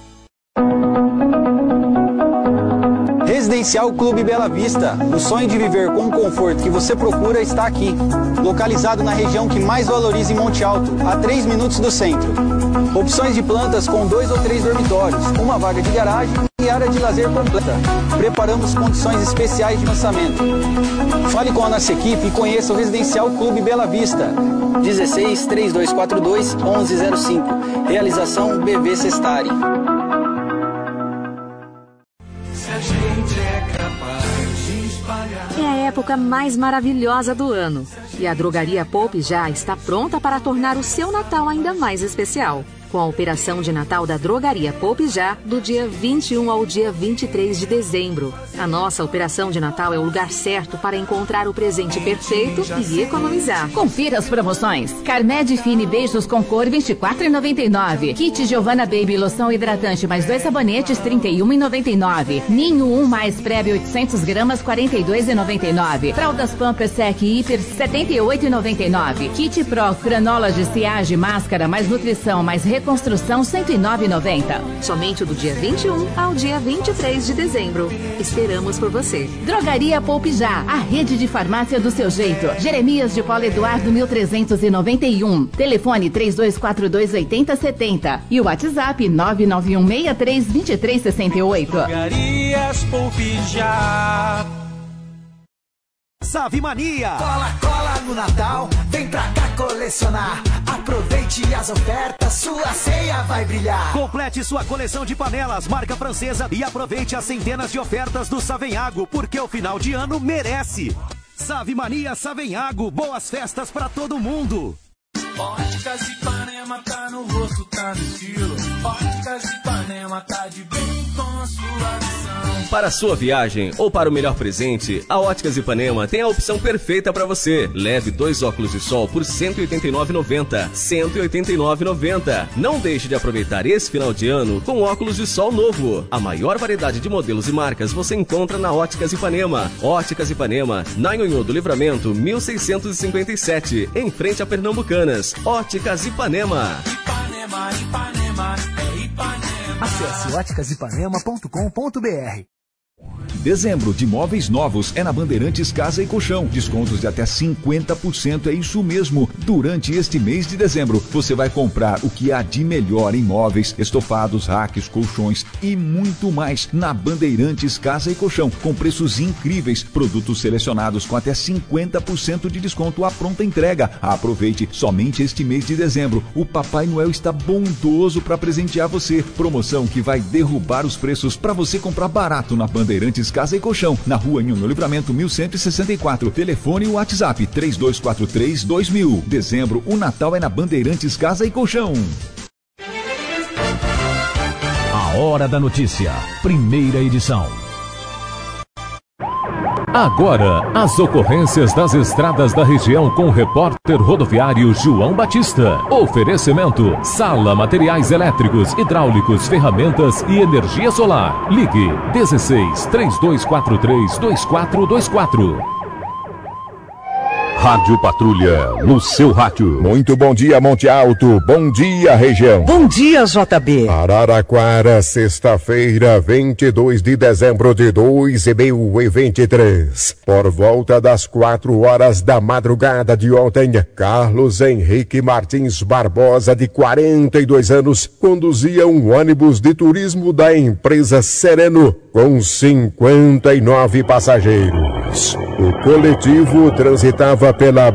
Residencial Clube Bela Vista. O sonho de viver com o conforto que você procura está aqui. Localizado na região que mais valoriza em Monte Alto, a 3 minutos do centro. Opções de plantas com 2 ou 3 dormitórios, uma vaga de garagem e área de lazer completa. Preparamos condições especiais de lançamento. Fale com a nossa equipe e conheça o Residencial Clube Bela Vista. 16 3242 1105. Realização BV Sestari. É a época mais maravilhosa do ano. E a Drogaria Poupe Já está pronta para tornar o seu Natal ainda mais especial. Com a operação de Natal da Drogaria Poupe Já, do dia 21 ao dia 23 de dezembro. A nossa operação de Natal é o lugar certo para encontrar o presente perfeito e economizar. Confira as promoções. Carmé de Fine Beijos com cor R$ 24,99. Kit Giovanna Baby loção hidratante mais 2 sabonetes R$ 31,99. Ninho 1 mais Prebe 800 gramas R$ 42,99. Fraldas Pampers Sec Hiper R$ 78,99. Kit Pro Granology Ciage Máscara mais nutrição mais reconstrução R$ 109,90. Somente do dia 21 ao dia 23 de dezembro. Esperamos por você. Drogaria Poupe Já, a rede de farmácia do seu jeito. Jeremias de Paulo Eduardo 1391. Telefone 3242-8070 e o WhatsApp 991632368. Drogarias Poupe Já. Savimania. Cola, cola no Natal, vem pra cá colecionar. Aproveite as ofertas, sua ceia vai brilhar. Complete sua coleção de panelas, marca francesa, e aproveite as centenas de ofertas do Savenhago, porque o final de ano merece. Savimania Savenhago, boas festas pra todo mundo. Óticas Ipanema tá no rosto, tá no estilo. Óticas Ipanema tá de bem com a sua visão. Para a sua viagem ou para o melhor presente, a Óticas Ipanema tem a opção perfeita para você. Leve 2 óculos de sol por R$ 189,90. R$ 189,90. Não deixe de aproveitar esse final de ano com óculos de sol novo. A maior variedade de modelos e marcas você encontra na Óticas Ipanema. Óticas Ipanema, na Anhonhô do Livramento, 1657, em frente a Pernambucanas. Óticas Ipanema. Ipanema, Ipanema, é Ipanema. Acesse óticasipanema.com.br. Dezembro de móveis novos é na Bandeirantes Casa e Colchão. Descontos de até 50%, é isso mesmo. Durante este mês de dezembro, você vai comprar o que há de melhor em móveis, estofados, racks, colchões e muito mais na Bandeirantes Casa e Colchão, com preços incríveis, produtos selecionados com até 50% de desconto à pronta entrega. Aproveite somente este mês de dezembro. O Papai Noel está bondoso para presentear você. Promoção que vai derrubar os preços para você comprar barato na Bandeirantes Casa e Colchão, na Rua Anhonô Livramento 1164. Telefone e WhatsApp 3243-2000. Dezembro, o Natal é na Bandeirantes Casa e Colchão. A Hora da Notícia, primeira edição. Agora, as ocorrências das estradas da região com o repórter rodoviário João Batista. Oferecimento: Sala Materiais Elétricos, Hidráulicos, Ferramentas e Energia Solar. Ligue 16 3243 2424. Rádio Patrulha, no seu rádio. Muito bom dia, Monte Alto. Bom dia, região. Bom dia, JB. Araraquara, sexta-feira, 22 de dezembro de 2023. Por volta das 4 horas da madrugada de ontem, Carlos Henrique Martins Barbosa, de 42 anos, conduzia um ônibus de turismo da empresa Sereno com 59 passageiros. O coletivo transitava pela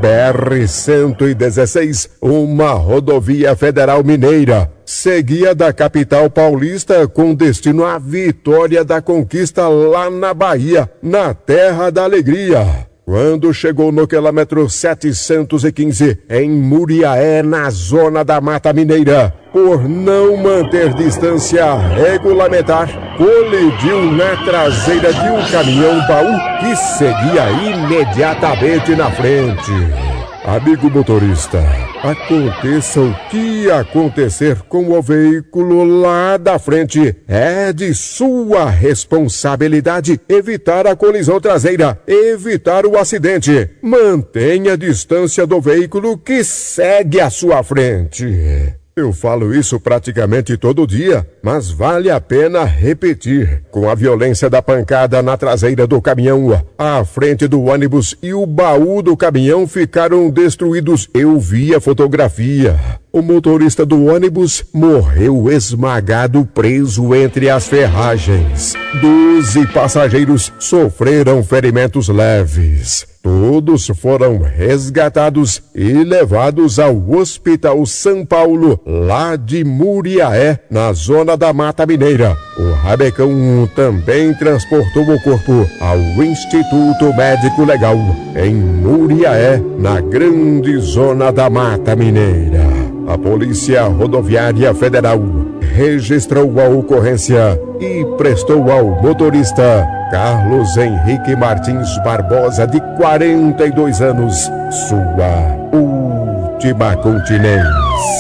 BR-116, uma rodovia federal mineira. Seguia da capital paulista com destino à Vitória da Conquista, lá na Bahia, na Terra da Alegria. Quando chegou no quilômetro 715, em Muriaé, na zona da Mata Mineira, por não manter distância regulamentar, colidiu na traseira de um caminhão-baú que seguia imediatamente na frente. Amigo motorista, aconteça o que acontecer com o veículo lá da frente, é de sua responsabilidade evitar a colisão traseira, evitar o acidente. Mantenha a distância do veículo que segue à sua frente. Eu falo isso praticamente todo dia, mas vale a pena repetir. Com a violência da pancada na traseira do caminhão, a frente do ônibus e o baú do caminhão ficaram destruídos. Eu vi a fotografia. O motorista do ônibus morreu esmagado, preso entre as ferragens. 12 passageiros sofreram ferimentos leves. Todos foram resgatados e levados ao Hospital São Paulo, lá de Muriaé, na zona da Mata Mineira. O Rabecão também transportou o corpo ao Instituto Médico Legal, em Muriaé, na grande zona da Mata Mineira. A Polícia Rodoviária Federal registrou a ocorrência e prestou ao motorista Carlos Henrique Martins Barbosa, de 42 anos, sua última continência.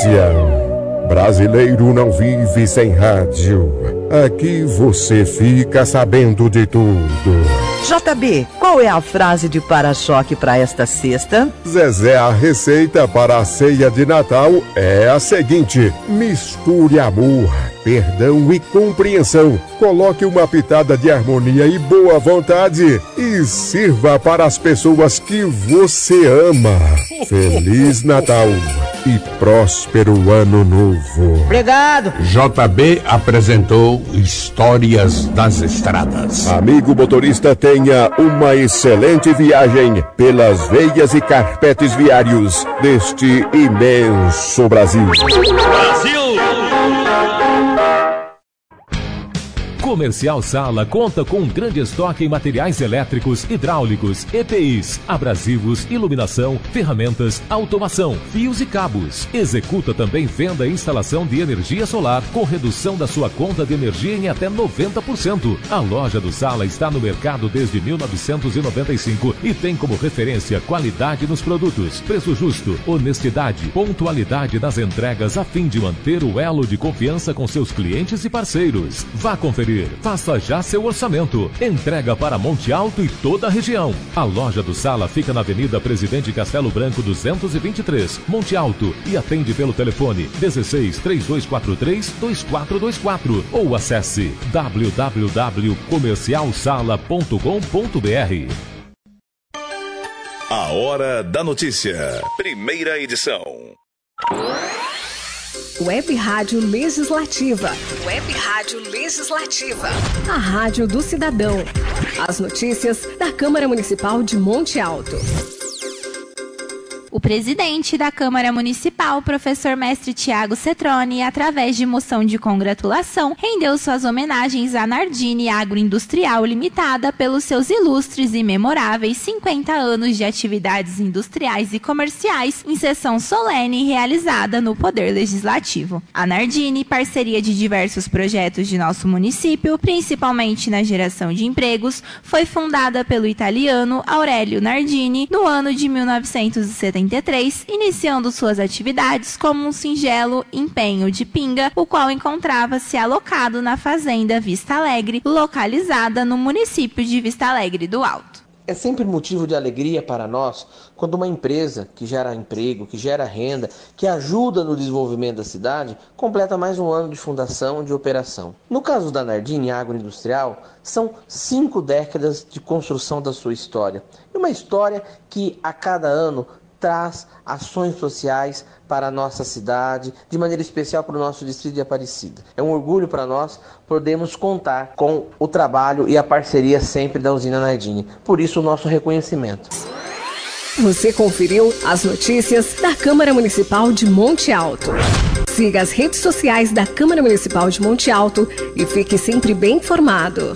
Brasileiro não vive sem rádio. Aqui você fica sabendo de tudo. JB, qual é a frase de para-choque para esta sexta? Zezé, a receita para a ceia de Natal é a seguinte: misture amor, perdão e compreensão. Coloque uma pitada de harmonia e boa vontade e sirva para as pessoas que você ama. Feliz Natal e próspero Ano Novo. Obrigado. JB apresentou Histórias das Estradas. Amigo motorista, tenha uma excelente viagem pelas veias e carpetes viários deste imenso Brasil. Brasil! Comercial Sala conta com um grande estoque em materiais elétricos, hidráulicos, EPIs, abrasivos, iluminação, ferramentas, automação, fios e cabos. Executa também venda e instalação de energia solar com redução da sua conta de energia em até 90%. A loja do Sala está no mercado desde 1995 e tem como referência qualidade nos produtos, preço justo, honestidade, pontualidade nas entregas a fim de manter o elo de confiança com seus clientes e parceiros. Vá conferir, faça já seu orçamento. Entrega para Monte Alto e toda a região. A loja do Sala fica na Avenida Presidente Castelo Branco 223, Monte Alto, e atende pelo telefone 16 3243 2424 ou acesse www.comercialsala.com.br. A Hora da Notícia. Primeira edição. Web Rádio Legislativa. Web Rádio Legislativa. A Rádio do Cidadão. As notícias da Câmara Municipal de Monte Alto. O presidente da Câmara Municipal, professor mestre Tiago Cetroni, através de moção de congratulação, rendeu suas homenagens à Nardini Agroindustrial Limitada pelos seus ilustres e memoráveis 50 anos de atividades industriais e comerciais em sessão solene realizada no Poder Legislativo. A Nardini, parceria de diversos projetos de nosso município, principalmente na geração de empregos, foi fundada pelo italiano Aurelio Nardini no ano de 1973, iniciando suas atividades como um singelo empenho de pinga, o qual encontrava-se alocado na fazenda Vista Alegre, localizada no município de Vista Alegre do Alto. É sempre motivo de alegria para nós quando uma empresa que gera emprego, que gera renda, que ajuda no desenvolvimento da cidade, completa mais um ano de fundação e de operação. No caso da Nardini Agroindustrial, são 5 décadas de construção da sua história. E uma história que a cada ano traz ações sociais para a nossa cidade, de maneira especial para o nosso distrito de Aparecida. É um orgulho para nós podermos contar com o trabalho e a parceria sempre da usina Nardini. Por isso o nosso reconhecimento. Você conferiu as notícias da Câmara Municipal de Monte Alto. Siga as redes sociais da Câmara Municipal de Monte Alto e fique sempre bem informado.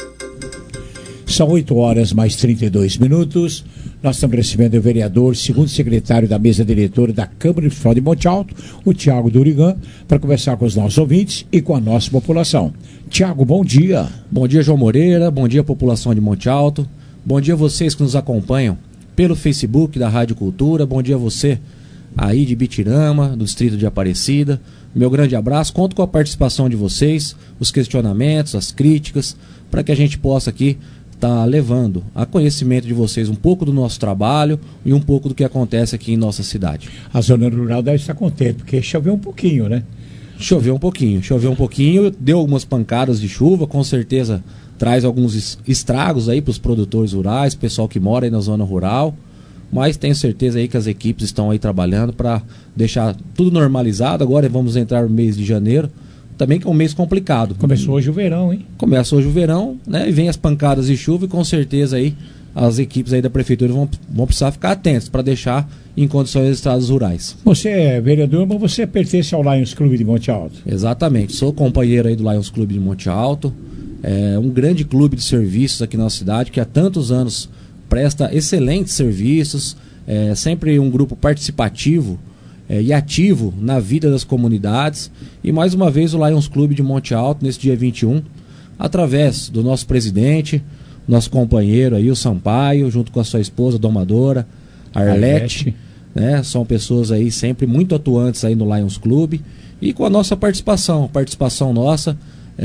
São 8 horas mais 32 minutos. Nós estamos recebendo o vereador, segundo secretário da mesa diretora da Câmara Municipal de Monte Alto, o Tiago Durigan, para conversar com os nossos ouvintes e com a nossa população. Tiago, bom dia. Bom dia, João Moreira. Bom dia, população de Monte Alto. Bom dia a vocês que nos acompanham pelo Facebook da Rádio Cultura. Bom dia a você aí de Bitirama, do distrito de Aparecida. Meu grande abraço. Conto com a participação de vocês, os questionamentos, as críticas, para que a gente possa aqui está levando a conhecimento de vocês um pouco do nosso trabalho e um pouco do que acontece aqui em nossa cidade. A zona rural deve estar contente, porque choveu um pouquinho, né? Choveu um pouquinho, deu algumas pancadas de chuva, com certeza traz alguns estragos aí para os produtores rurais, pessoal que mora aí na zona rural, mas tenho certeza aí que as equipes estão aí trabalhando para deixar tudo normalizado. Agora vamos entrar no mês de janeiro, também que é um mês complicado. Começou hoje o verão, hein? Começa hoje o verão, né? E vem as pancadas de chuva e com certeza aí as equipes aí da prefeitura vão precisar ficar atentas para deixar em condições as estradas rurais. Você é vereador, mas você pertence ao Lions Clube de Monte Alto. Exatamente, sou companheiro aí do Lions Clube de Monte Alto. É um grande clube de serviços aqui na cidade que há tantos anos presta excelentes serviços, sempre um grupo participativo e ativo na vida das comunidades. E mais uma vez o Lions Clube de Monte Alto, nesse dia 21, através do nosso presidente, nosso companheiro aí, o Sampaio, junto com a sua esposa, domadora, Arlete, né? São pessoas aí sempre muito atuantes aí no Lions Clube, e com a nossa participação nossa,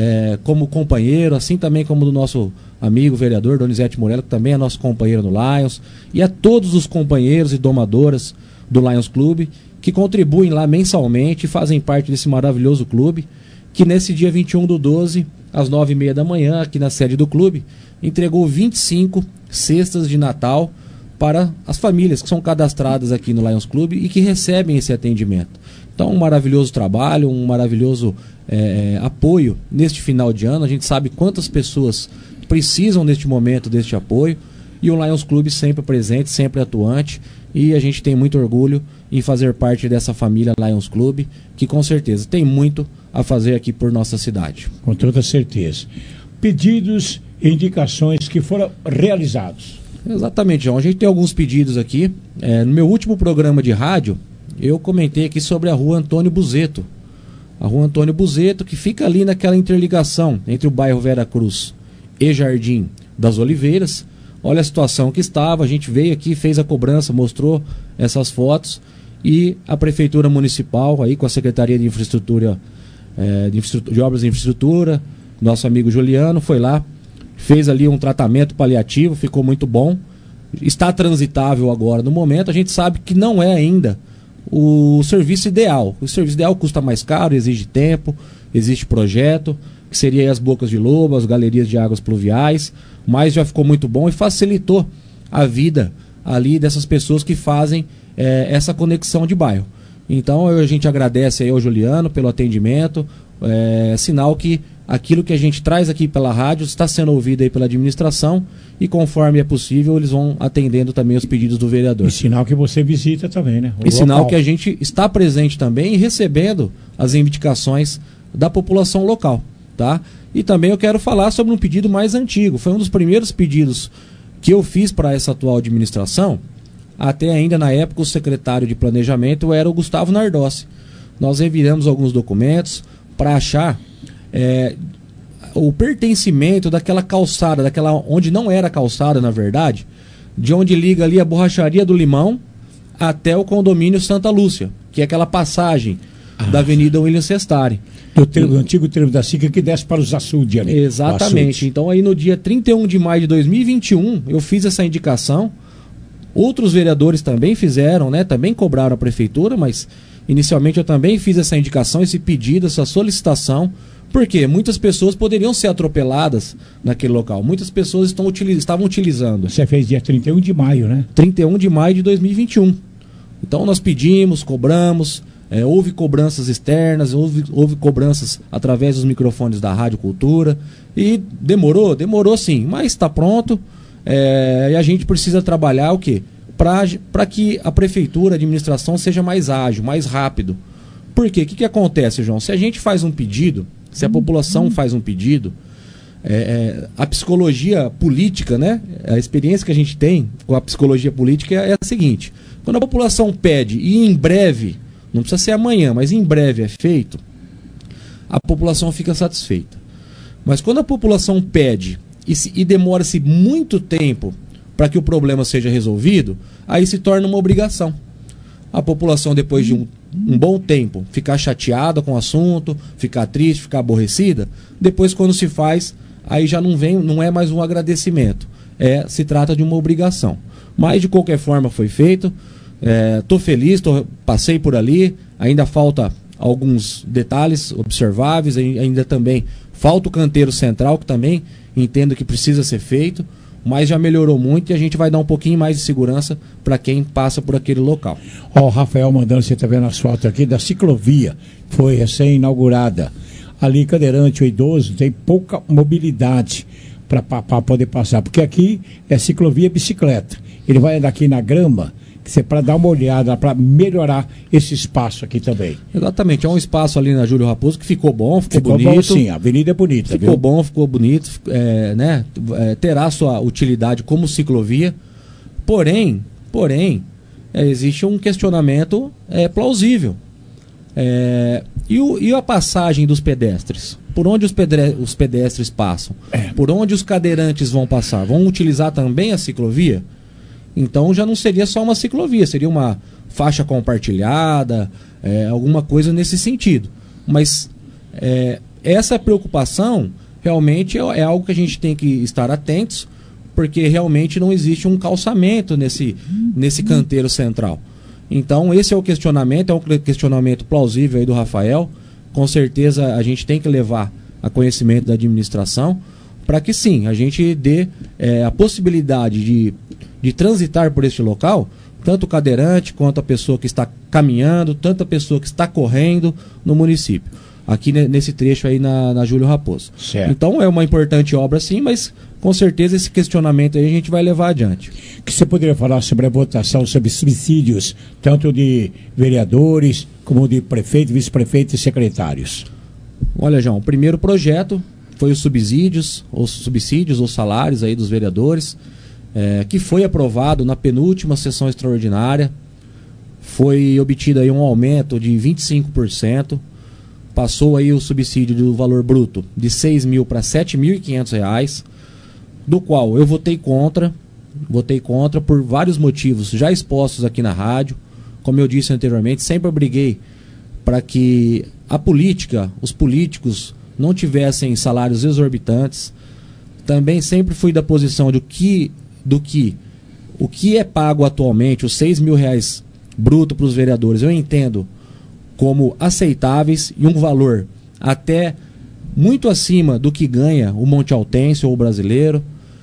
como companheiro, assim também como do nosso amigo vereador Donizete Morello, que também é nosso companheiro no Lions, e a todos os companheiros e domadoras do Lions Clube, que contribuem lá mensalmente e fazem parte desse maravilhoso clube, que nesse dia 21/12, às 9h30 da manhã, aqui na sede do clube, entregou 25 cestas de Natal para as famílias que são cadastradas aqui no Lions Clube e que recebem esse atendimento. Então, um maravilhoso trabalho, um maravilhoso apoio neste final de ano. A gente sabe quantas pessoas precisam neste momento deste apoio, e o Lions Clube sempre presente, sempre atuante, e a gente tem muito orgulho em fazer parte dessa família Lions Club, que com certeza tem muito a fazer aqui por nossa cidade. Com toda certeza. Pedidos e indicações que foram realizados. Exatamente, João. A gente tem alguns pedidos aqui. No meu último programa de rádio, eu comentei aqui sobre a rua Antônio Buzeto. A rua Antônio Buzeto, que fica ali naquela interligação entre o bairro Vera Cruz e Jardim das Oliveiras. Olha a situação que estava, a gente veio aqui, fez a cobrança, mostrou essas fotos, e a Prefeitura Municipal, aí com a Secretaria de Infraestrutura, de Obras de Infraestrutura, nosso amigo Juliano, foi lá, fez ali um tratamento paliativo, ficou muito bom, está transitável agora no momento. A gente sabe que não é ainda o serviço ideal. O serviço ideal custa mais caro, exige tempo, existe projeto, que seria aí as bocas de lobo, as galerias de águas pluviais, mas já ficou muito bom e facilitou a vida ali dessas pessoas que fazem essa conexão de bairro. Então a gente agradece aí ao Juliano pelo atendimento, sinal que aquilo que a gente traz aqui pela rádio está sendo ouvido aí pela administração, e conforme é possível eles vão atendendo também os pedidos do vereador. E sinal que você visita também, né? E sinal que a gente está presente também e recebendo as indicações da população local, tá? E também eu quero falar sobre um pedido mais antigo. Foi um dos primeiros pedidos que eu fiz para essa atual administração. Até ainda na época o secretário de planejamento era o Gustavo Nardossi. Nós reviramos alguns documentos para achar o pertencimento daquela calçada, daquela onde não era calçada na verdade, de onde liga ali a borracharia do Limão até o condomínio Santa Lúcia, que é aquela passagem da Avenida William Sestari. Do antigo trevo da Sica que desce para os açudes ali. Exatamente. Então aí no dia 31 de maio de 2021 eu fiz essa indicação. Outros vereadores também fizeram, né? Também cobraram a prefeitura, mas inicialmente eu também fiz essa indicação, esse pedido, essa solicitação, porque muitas pessoas poderiam ser atropeladas naquele local. Muitas pessoas estavam utilizando. Você fez dia 31 de maio, né? 31 de maio de 2021. Então nós pedimos, cobramos, houve cobranças externas, houve cobranças através dos microfones da Rádio Cultura, e demorou sim, mas está pronto. E a gente precisa trabalhar o quê? Para que a prefeitura, a administração seja mais ágil, mais rápido. Por quê? O que acontece, João? Se a gente faz um pedido, se a população faz um pedido, a psicologia política, né? A experiência que a gente tem com a psicologia política é a seguinte: quando a população pede e em breve, não precisa ser amanhã, mas em breve é feito, a população fica satisfeita. Mas quando a população pede e demora-se muito tempo para que o problema seja resolvido, aí se torna uma obrigação. A população, depois de um bom tempo, ficar chateada com o assunto, ficar triste, ficar aborrecida, depois quando se faz, aí já não é mais um agradecimento, se trata de uma obrigação. Mas de qualquer forma foi feito, estou feliz, passei por ali, ainda falta alguns detalhes observáveis, ainda também falta o canteiro central, que também entendo que precisa ser feito, mas já melhorou muito e a gente vai dar um pouquinho mais de segurança para quem passa por aquele local. O Rafael mandando, você está vendo as fotos aqui da ciclovia, foi recém-inaugurada. Ali, cadeirante ou idoso, tem pouca mobilidade para poder passar, porque aqui é ciclovia bicicleta. Ele vai andar aqui na grama, para dar uma olhada, para melhorar esse espaço aqui também. Exatamente, é um espaço ali na Júlio Raposo que ficou bom, ficou bonito. Bom, sim, a avenida é bonita. Ficou bom, ficou bonito, né? Terá sua utilidade como ciclovia, porém, existe um questionamento plausível. E a passagem dos pedestres? Por onde os pedestres passam? Por onde os cadeirantes vão passar? Vão utilizar também a ciclovia? Então já não seria só uma ciclovia, seria uma faixa compartilhada, alguma coisa nesse sentido. Mas essa preocupação realmente é algo que a gente tem que estar atentos, porque realmente não existe um calçamento nesse canteiro central. Então esse é o questionamento, é um questionamento plausível aí do Rafael. Com certeza a gente tem que levar a conhecimento da administração, para que sim, a gente dê a possibilidade de transitar por este local, tanto o cadeirante quanto a pessoa que está caminhando, tanto a pessoa que está correndo no município. aqui nesse trecho aí na Júlio Raposo. Certo. Então é uma importante obra sim, mas com certeza esse questionamento aí a gente vai levar adiante. O que você poderia falar sobre a votação sobre subsídios, tanto de vereadores como de prefeito, vice-prefeito e secretários? Olha, João, o primeiro projeto foi os subsídios ou salários aí dos vereadores, que foi aprovado na penúltima sessão extraordinária. Foi obtido aí um aumento de 25%, passou aí o subsídio do valor bruto de R$ 6.000 para R$ 7.500, do qual eu votei contra por vários motivos já expostos aqui na rádio. Como eu disse anteriormente, sempre briguei para que a política, os políticos não tivessem salários exorbitantes. Também sempre fui da posição o que é pago atualmente, os R$ 6.000 bruto para os vereadores, eu entendo como aceitáveis e um valor até muito acima do que ganha o montealtense ou o brasileiro.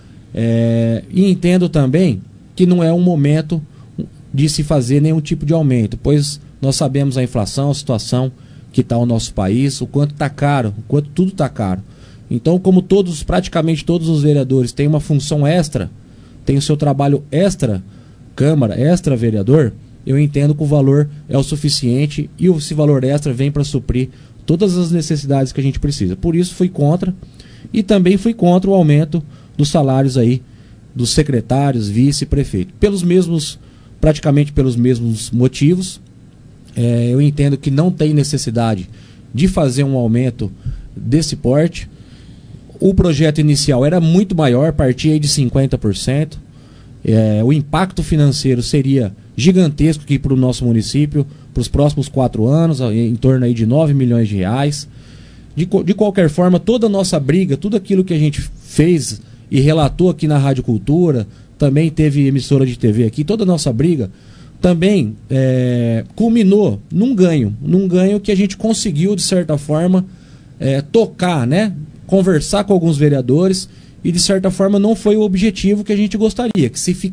E entendo também que não é um momento de se fazer nenhum tipo de aumento, pois nós sabemos a inflação, a situação que está o nosso país, o quanto está caro, o quanto tudo está caro. Então, como praticamente todos os vereadores têm uma função extra, têm o seu trabalho extra Câmara, extra vereador, eu entendo que o valor é o suficiente e esse valor extra vem para suprir todas as necessidades que a gente precisa. Por isso fui contra, e também fui contra o aumento dos salários aí dos secretários, vice e prefeito. Praticamente pelos mesmos motivos. Eu entendo que não tem necessidade de fazer um aumento desse porte. O projeto inicial era muito maior, partia aí de 50%. O impacto financeiro seria gigantesco aqui para o nosso município, para os próximos 4 anos, em torno aí de R$ 9 milhões. De qualquer forma, toda a nossa briga, tudo aquilo que a gente fez e relatou aqui na Rádio Cultura, também teve emissora de TV aqui, toda a nossa briga também culminou num ganho que a gente conseguiu, de certa forma, tocar, né? Conversar com alguns vereadores, e de certa forma não foi o objetivo que a gente gostaria, que se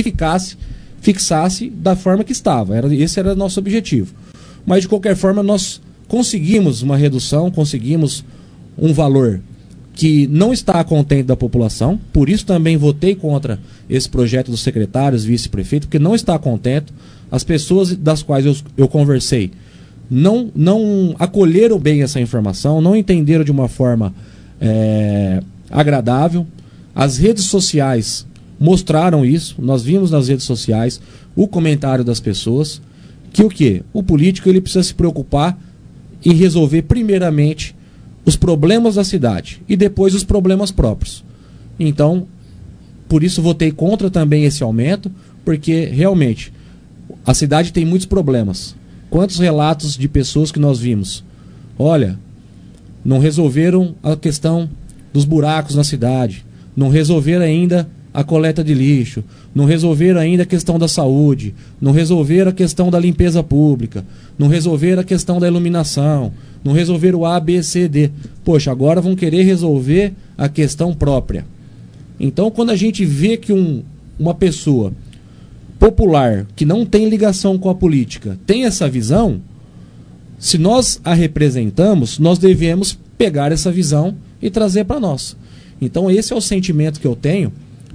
fixasse da forma que estava. Esse era o nosso objetivo. Mas de qualquer forma nós conseguimos uma redução, conseguimos um valor que não está contente da população. Por isso também votei contra esse projeto dos secretários, vice-prefeito, porque não está contente. As pessoas das quais eu conversei não acolheram bem essa informação, não entenderam de uma forma agradável. As redes sociais mostraram isso, nós vimos nas redes sociais o comentário das pessoas, que o político ele precisa se preocupar em resolver primeiramente os problemas da cidade e depois os problemas próprios. Então, por isso votei contra também esse aumento, porque realmente a cidade tem muitos problemas. Quantos relatos de pessoas que nós vimos? Olha, não resolveram a questão dos buracos na cidade, não resolveram ainda a coleta de lixo, não resolveram ainda a questão da saúde, não resolveram a questão da limpeza pública, não resolveram a questão da iluminação, não resolveram o A, B, C, D. Poxa, agora vão querer resolver a questão própria. Então, quando a gente vê que uma pessoa popular, que não tem ligação com a política, tem essa visão, se nós a representamos, nós devemos pegar essa visão e trazer para nós. Então esse é o sentimento que eu tenho,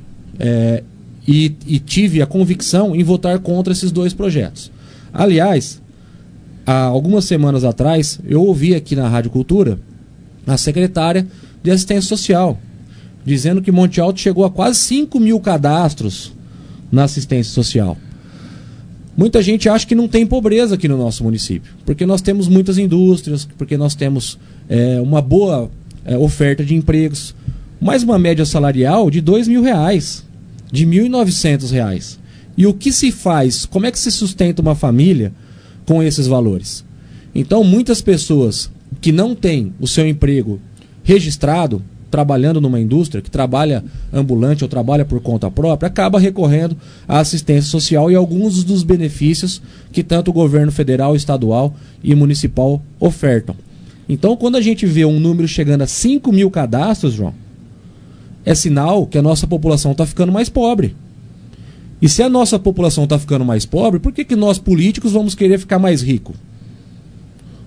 e tive a convicção em votar contra esses 2 projetos. Aliás, há algumas semanas atrás, eu ouvi aqui na Rádio Cultura a secretária de Assistência Social dizendo que Monte Alto chegou a quase 5.000 cadastros na assistência social. Muita gente acha que não tem pobreza aqui no nosso município, porque nós temos muitas indústrias, porque nós temos uma boa oferta de empregos, mas uma média salarial de R$ 2.000, de R$ 1.900. E o que se faz, como é que se sustenta uma família com esses valores? Então, muitas pessoas que não têm o seu emprego registrado, trabalhando numa indústria, que trabalha ambulante ou trabalha por conta própria, acaba recorrendo à assistência social e alguns dos benefícios que tanto o governo federal, estadual e municipal ofertam. Então, quando a gente vê um número chegando a 5.000 cadastros, João, é sinal que a nossa população está ficando mais pobre. E se a nossa população está ficando mais pobre, por que nós políticos vamos querer ficar mais ricos?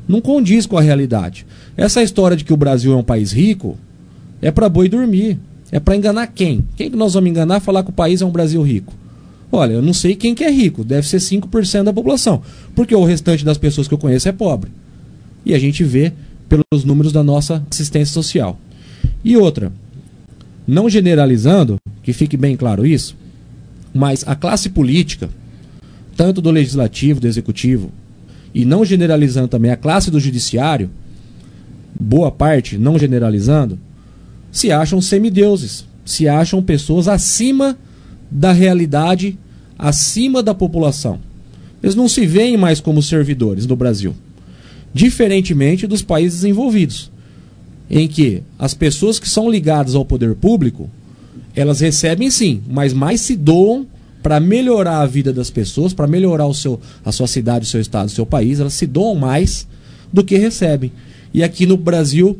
Não condiz com a realidade. Essa história de que o Brasil é um país rico é para boi dormir. É para enganar quem? Quem que nós vamos enganar falar que o país é um Brasil rico? Olha, eu não sei quem que é rico. Deve ser 5% da população. Porque o restante das pessoas que eu conheço é pobre. E a gente vê pelos números da nossa assistência social. E outra, não generalizando, que fique bem claro isso, mas a classe política, tanto do legislativo, do executivo, e não generalizando também a classe do judiciário, boa parte, não generalizando, se acham semideuses, se acham pessoas acima da realidade, acima da população. Eles não se veem mais como servidores do Brasil, diferentemente dos países desenvolvidos, em que as pessoas que são ligadas ao poder público, elas recebem sim, mas mais se doam para melhorar a vida das pessoas, para melhorar a sua cidade, o seu estado, o seu país. Elas se doam mais do que recebem. E aqui no Brasil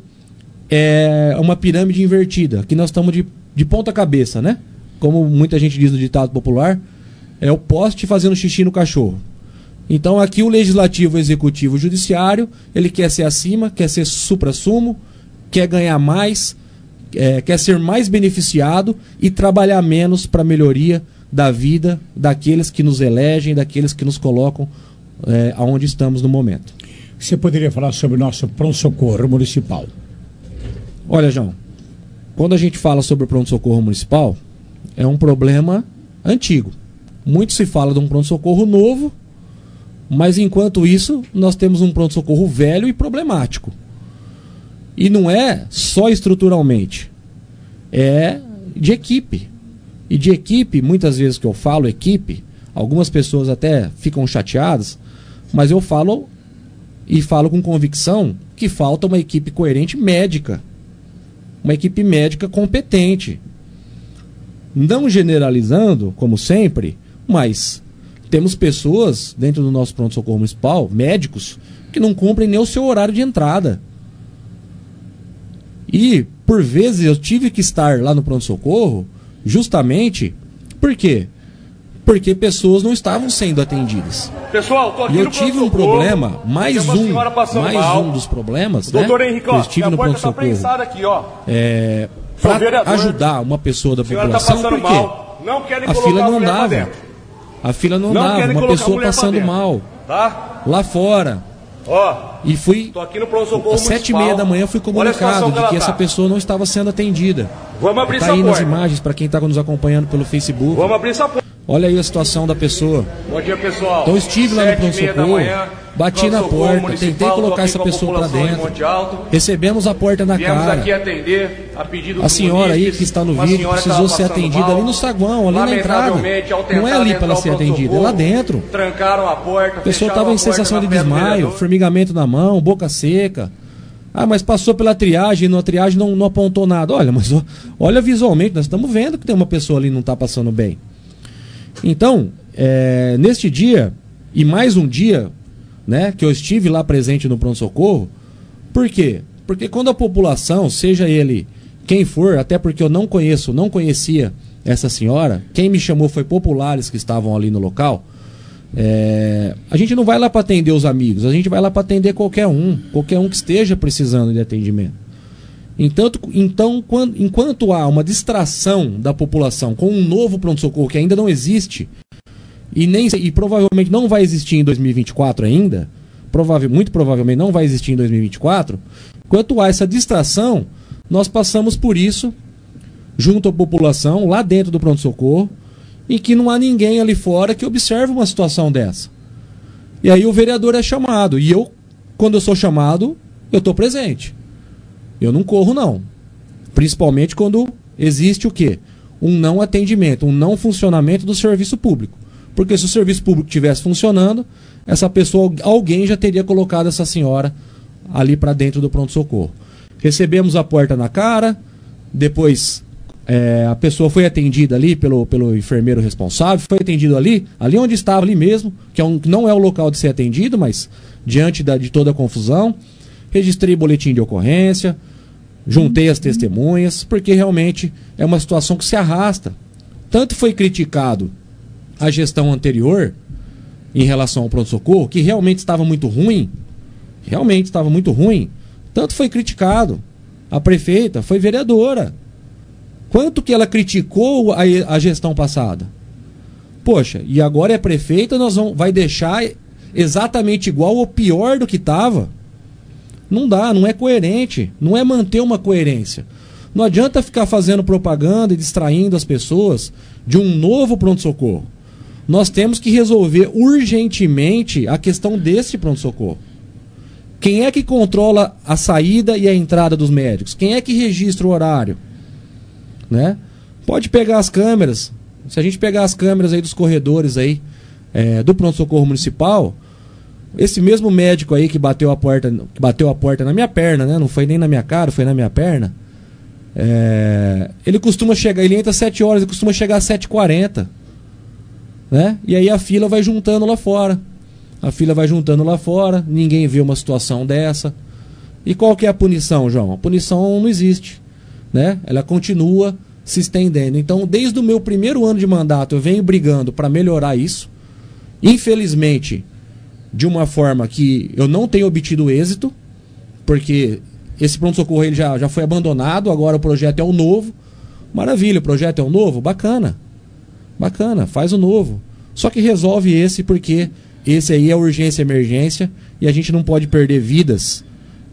é uma pirâmide invertida. Aqui nós estamos de ponta cabeça, né? Como muita gente diz no ditado popular, é o poste fazendo xixi no cachorro. Então aqui o legislativo, o executivo, o judiciário, ele quer ser acima, quer ser suprassumo, quer ganhar mais, quer ser mais beneficiado e trabalhar menos para a melhoria da vida daqueles que nos elegem, daqueles que nos colocam aonde estamos no momento. Você poderia falar sobre o nosso pronto-socorro municipal? Olha, João, quando a gente fala sobre o pronto-socorro municipal, é um problema antigo. Muito se fala de um pronto-socorro novo, mas enquanto isso, nós temos um pronto-socorro velho e problemático. E não é só estruturalmente, é de equipe. E de equipe, muitas vezes que eu falo equipe, algumas pessoas até ficam chateadas, mas eu falo e falo com convicção que falta uma equipe coerente médica. Uma equipe médica competente. Não generalizando, como sempre, mas temos pessoas dentro do nosso pronto-socorro municipal, médicos, que não cumprem nem o seu horário de entrada. E, por vezes, eu tive que estar lá no pronto-socorro justamente, por quê? Porque pessoas não estavam sendo atendidas. Pessoal, tô aqui e eu tive um problema, mais um dos problemas, né? Eu estive no pronto-socorro para ajudar uma pessoa da população, porque a fila não dava. A fila não dava, uma pessoa passando mal, lá fora. E fui, às 7h30 da manhã, fui comunicado de que essa pessoa não estava sendo atendida. Vamos abrir essa porta. Está aí nas imagens para quem está nos acompanhando pelo Facebook. Vamos abrir essa porta. Olha aí a situação da pessoa. Bom dia, pessoal. Então eu estive lá no pronto-socorro, bati na porta, tentei colocar essa pessoa para dentro. Recebemos a porta na cara. Aqui atender a pedido a senhora aí que está no vídeo precisou ser atendida ali no saguão, ali na entrada. Não é ali para ela ser atendida, é lá dentro. Trancaram a porta. A pessoa estava em sensação de desmaio, formigamento na mão, boca seca. Ah, mas passou pela triagem, e na triagem não apontou nada. Olha, mas olha visualmente, nós estamos vendo que tem uma pessoa ali que não está passando bem. Então, neste dia, e mais um dia, né, que eu estive lá presente no pronto-socorro, por quê? Porque quando a população, seja ele quem for, até porque eu não conhecia essa senhora, quem me chamou foi populares que estavam ali no local, a gente não vai lá para atender os amigos, a gente vai lá para atender qualquer um que esteja precisando de atendimento. Então, enquanto há uma distração da população com um novo pronto-socorro que ainda não existe, e provavelmente não vai existir em 2024 ainda, muito provavelmente não vai existir em 2024, enquanto há essa distração, nós passamos por isso, junto à população, lá dentro do pronto-socorro, e que não há ninguém ali fora que observe uma situação dessa. E aí o vereador é chamado, e eu, quando eu sou chamado, eu estou presente. Eu não corro, não. Principalmente quando existe o quê? Um não atendimento, um não funcionamento do serviço público. Porque se o serviço público estivesse funcionando, essa pessoa, alguém já teria colocado essa senhora ali para dentro do pronto-socorro. Recebemos a porta na cara, depois a pessoa foi atendida ali pelo enfermeiro responsável, foi atendido ali onde estava, ali mesmo, que não é o local de ser atendido, mas diante de toda a confusão. Registrei boletim de ocorrência, juntei as testemunhas, porque realmente é uma situação que se arrasta. Tanto foi criticado a gestão anterior em relação ao pronto-socorro, que realmente estava muito ruim, realmente estava muito ruim, tanto foi criticado. A prefeita foi vereadora. Quanto que ela criticou a gestão passada? Poxa, e agora é prefeita, vai deixar exatamente igual ou pior do que estava? Não dá, não é coerente, não é manter uma coerência. Não adianta ficar fazendo propaganda e distraindo as pessoas de um novo pronto-socorro. Nós temos que resolver urgentemente a questão desse pronto-socorro. Quem é que controla a saída e a entrada dos médicos? Quem é que registra o horário? Né? Pode pegar as câmeras. Se a gente pegar as câmeras aí dos corredores aí, do pronto-socorro municipal, esse mesmo médico aí que bateu a porta na minha perna, né? Não foi nem na minha cara, foi na minha perna. Ele costuma chegar, ele entra às 7 horas, ele costuma chegar às 7h40. Né? E aí a fila vai juntando lá fora. Ninguém vê uma situação dessa. E qual que é a punição, João? A punição não existe, né? Ela continua se estendendo. Então, desde o meu primeiro ano de mandato, eu venho brigando para melhorar isso. Infelizmente, de uma forma que eu não tenho obtido êxito, porque esse pronto-socorro ele já foi abandonado, agora o projeto é o novo. Maravilha, o projeto é o novo? Bacana, faz o novo. Só que resolve esse, porque esse aí é urgência e emergência, e a gente não pode perder vidas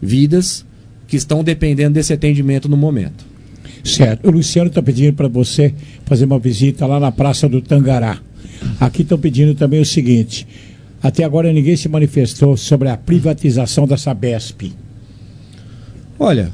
que estão dependendo desse atendimento no momento. Certo. O Luciano está pedindo para você fazer uma visita lá na Praça do Tangará. Aqui estão pedindo também o seguinte: até agora ninguém se manifestou sobre a privatização da Sabesp. Olha,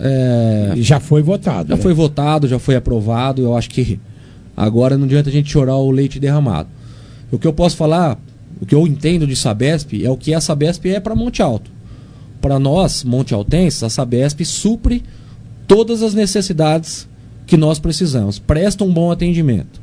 já foi votado. Foi votado, já foi aprovado. Eu acho que agora não adianta a gente chorar o leite derramado. O que eu posso falar, o que eu entendo de Sabesp, é o que a Sabesp é para Monte Alto. Para nós, montealtenses, a Sabesp supre todas as necessidades que nós precisamos. Presta um bom atendimento.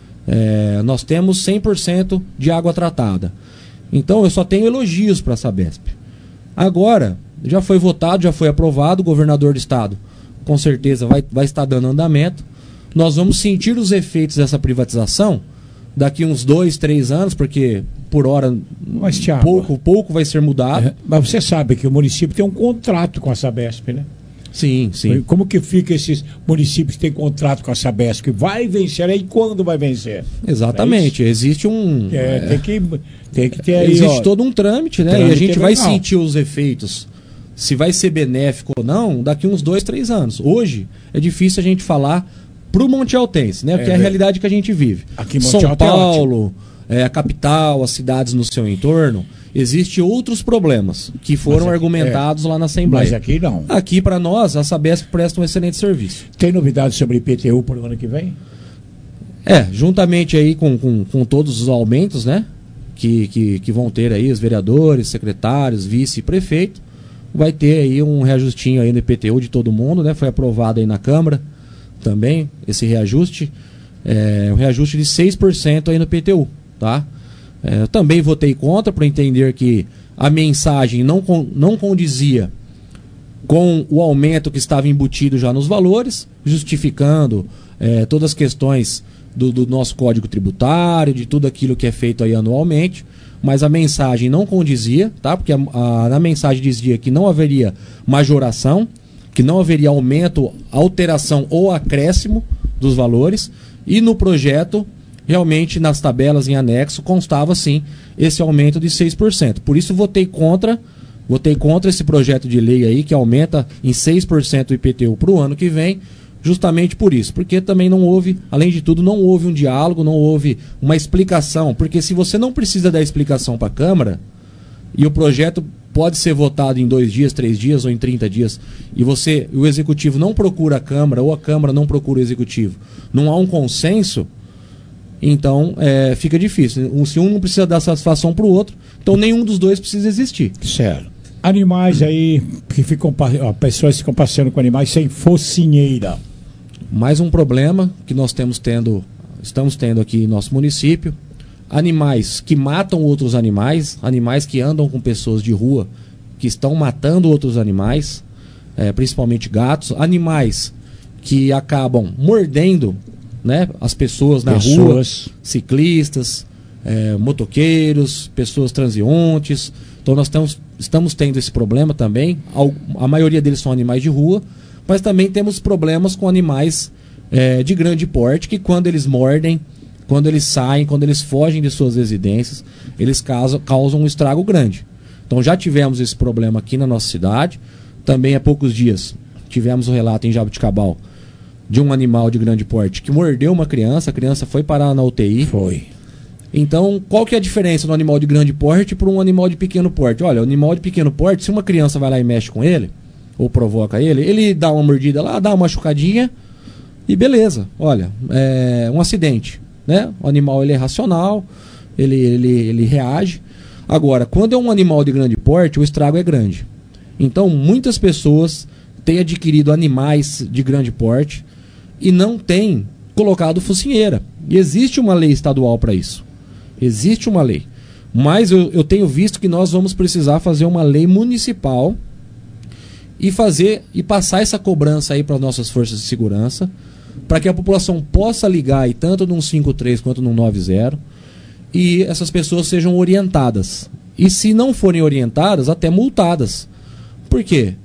Nós temos 100% de água tratada. Então eu só tenho elogios para a Sabesp. Agora, já foi votado, já foi aprovado, o governador do estado com certeza vai estar dando andamento. Nós vamos sentir os efeitos dessa privatização daqui uns 2, 3 anos, porque por hora pouco vai ser mudado. Mas você sabe que o município tem um contrato com a Sabesp, né? Sim. Como que fica esses municípios que têm contrato com a Sabesp? Vai vencer aí? Quando vai vencer? Exatamente. Existe um... Tem que ter aí, existe todo um trâmite, né? E a gente vai sentir os efeitos. Se vai ser benéfico ou não, daqui uns 2, 3 anos. Hoje é difícil a gente falar pro montealtense, né? Porque é a realidade que a gente vive. Aqui em São Paulo, a capital, as cidades no seu entorno, existem outros problemas que foram argumentados lá na Assembleia. Mas aqui não. Aqui, para nós, a Sabesp presta um excelente serviço. Tem novidades sobre IPTU para o ano que vem? Juntamente aí com todos os aumentos, né? Que vão ter aí os vereadores, secretários, vice e prefeito, vai ter aí um reajustinho aí no IPTU de todo mundo, né? Foi aprovado aí na Câmara também esse reajuste, um reajuste de 6% aí no IPTU, tá? Eu também votei contra, por entender que a mensagem não condizia com o aumento que estava embutido já nos valores, justificando todas as questões do nosso Código Tributário, de tudo aquilo que é feito aí anualmente, mas a mensagem não condizia, tá? Porque na mensagem dizia que não haveria majoração, que não haveria aumento, alteração ou acréscimo dos valores, e no projeto, realmente nas tabelas em anexo, constava sim esse aumento de 6%. Por isso votei contra esse projeto de lei aí, que aumenta em 6% o IPTU para o ano que vem, justamente por isso, porque também não houve, além de tudo, não houve um diálogo, não houve uma explicação, porque se você não precisa dar explicação para a Câmara, e o projeto pode ser votado em 2 dias, 3 dias ou em 30 dias, e o Executivo não procura a Câmara, ou a Câmara não procura o Executivo, não há um consenso, então fica difícil. Se um não precisa dar satisfação para o outro, então nenhum dos dois precisa existir. Certo. Animais aí, pessoas ficam passeando com animais sem focinheira. Mais um problema que nós estamos tendo aqui em nosso município. Animais que matam outros animais, animais que andam com pessoas de rua, que estão matando outros animais, principalmente gatos, animais que acabam mordendo, né, as pessoas na rua, ciclistas, motoqueiros, pessoas transeuntes. Então nós estamos tendo esse problema também. A maioria deles são animais de rua, mas também temos problemas com animais de grande porte, que quando eles mordem, quando eles saem, quando eles fogem de suas residências, eles causam um estrago grande. Então já tivemos esse problema aqui na nossa cidade. Também há poucos dias tivemos um relato em Jaboticabal de um animal de grande porte que mordeu uma criança, a criança foi parar na UTI. Foi. Então, qual que é a diferença do animal de grande porte para um animal de pequeno porte? Olha, o animal de pequeno porte, se uma criança vai lá e mexe com ele, ou provoca ele, ele dá uma mordida lá, dá uma machucadinha e beleza. Olha, é um acidente, né? O animal ele é racional, ele reage. Agora, quando é um animal de grande porte, o estrago é grande. Então, muitas pessoas têm adquirido animais de grande porte e não têm colocado focinheira. E existe uma lei estadual para isso. Existe uma lei. Mas eu tenho visto que nós vamos precisar fazer uma lei municipal e passar essa cobrança aí para as nossas forças de segurança, para que a população possa ligar aí, tanto no 153 quanto no 90, e essas pessoas sejam orientadas. E se não forem orientadas, até multadas. Por quê?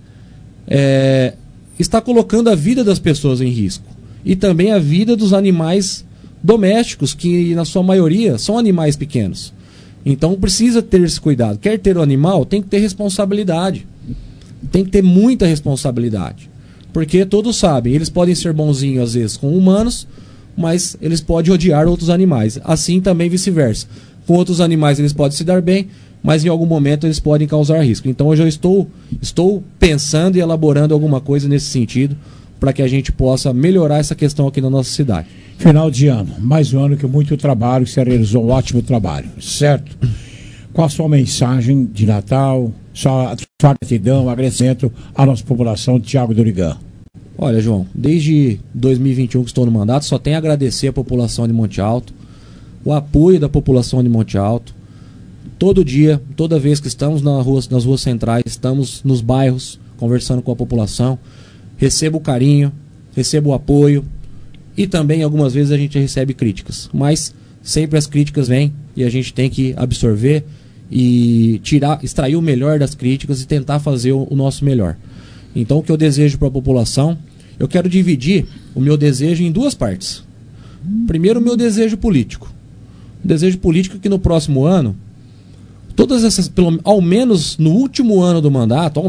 Está colocando a vida das pessoas em risco. E também a vida dos animais domésticos, que na sua maioria são animais pequenos. Então precisa ter esse cuidado. Quer ter o animal, tem que ter responsabilidade. Tem que ter muita responsabilidade. Porque todos sabem, eles podem ser bonzinhos às vezes com humanos, mas eles podem odiar outros animais. Assim também vice-versa. Com outros animais eles podem se dar bem, mas em algum momento eles podem causar risco. Então hoje eu estou pensando e elaborando alguma coisa nesse sentido, para que a gente possa melhorar essa questão aqui na nossa cidade. Final de ano, mais um ano que muito trabalho, você realizou um ótimo trabalho, certo? Qual a sua mensagem de Natal, sua gratidão, agradecimento à nossa população de Thiago Dorigan? Olha, João, desde 2021 que estou no mandato, só tenho a agradecer a população de Monte Alto, o apoio da população de Monte Alto. Todo dia, toda vez que estamos nas ruas centrais, estamos nos bairros, conversando com a população, recebo o carinho, recebo o apoio, e também algumas vezes a gente recebe críticas, mas sempre as críticas vêm e a gente tem que absorver e extrair o melhor das críticas e tentar fazer o nosso melhor. Então o que eu desejo para a população, eu quero dividir o meu desejo em duas partes. Primeiro, o meu desejo político. O desejo político é que no próximo ano, todas essas, ao menos no último ano do mandato,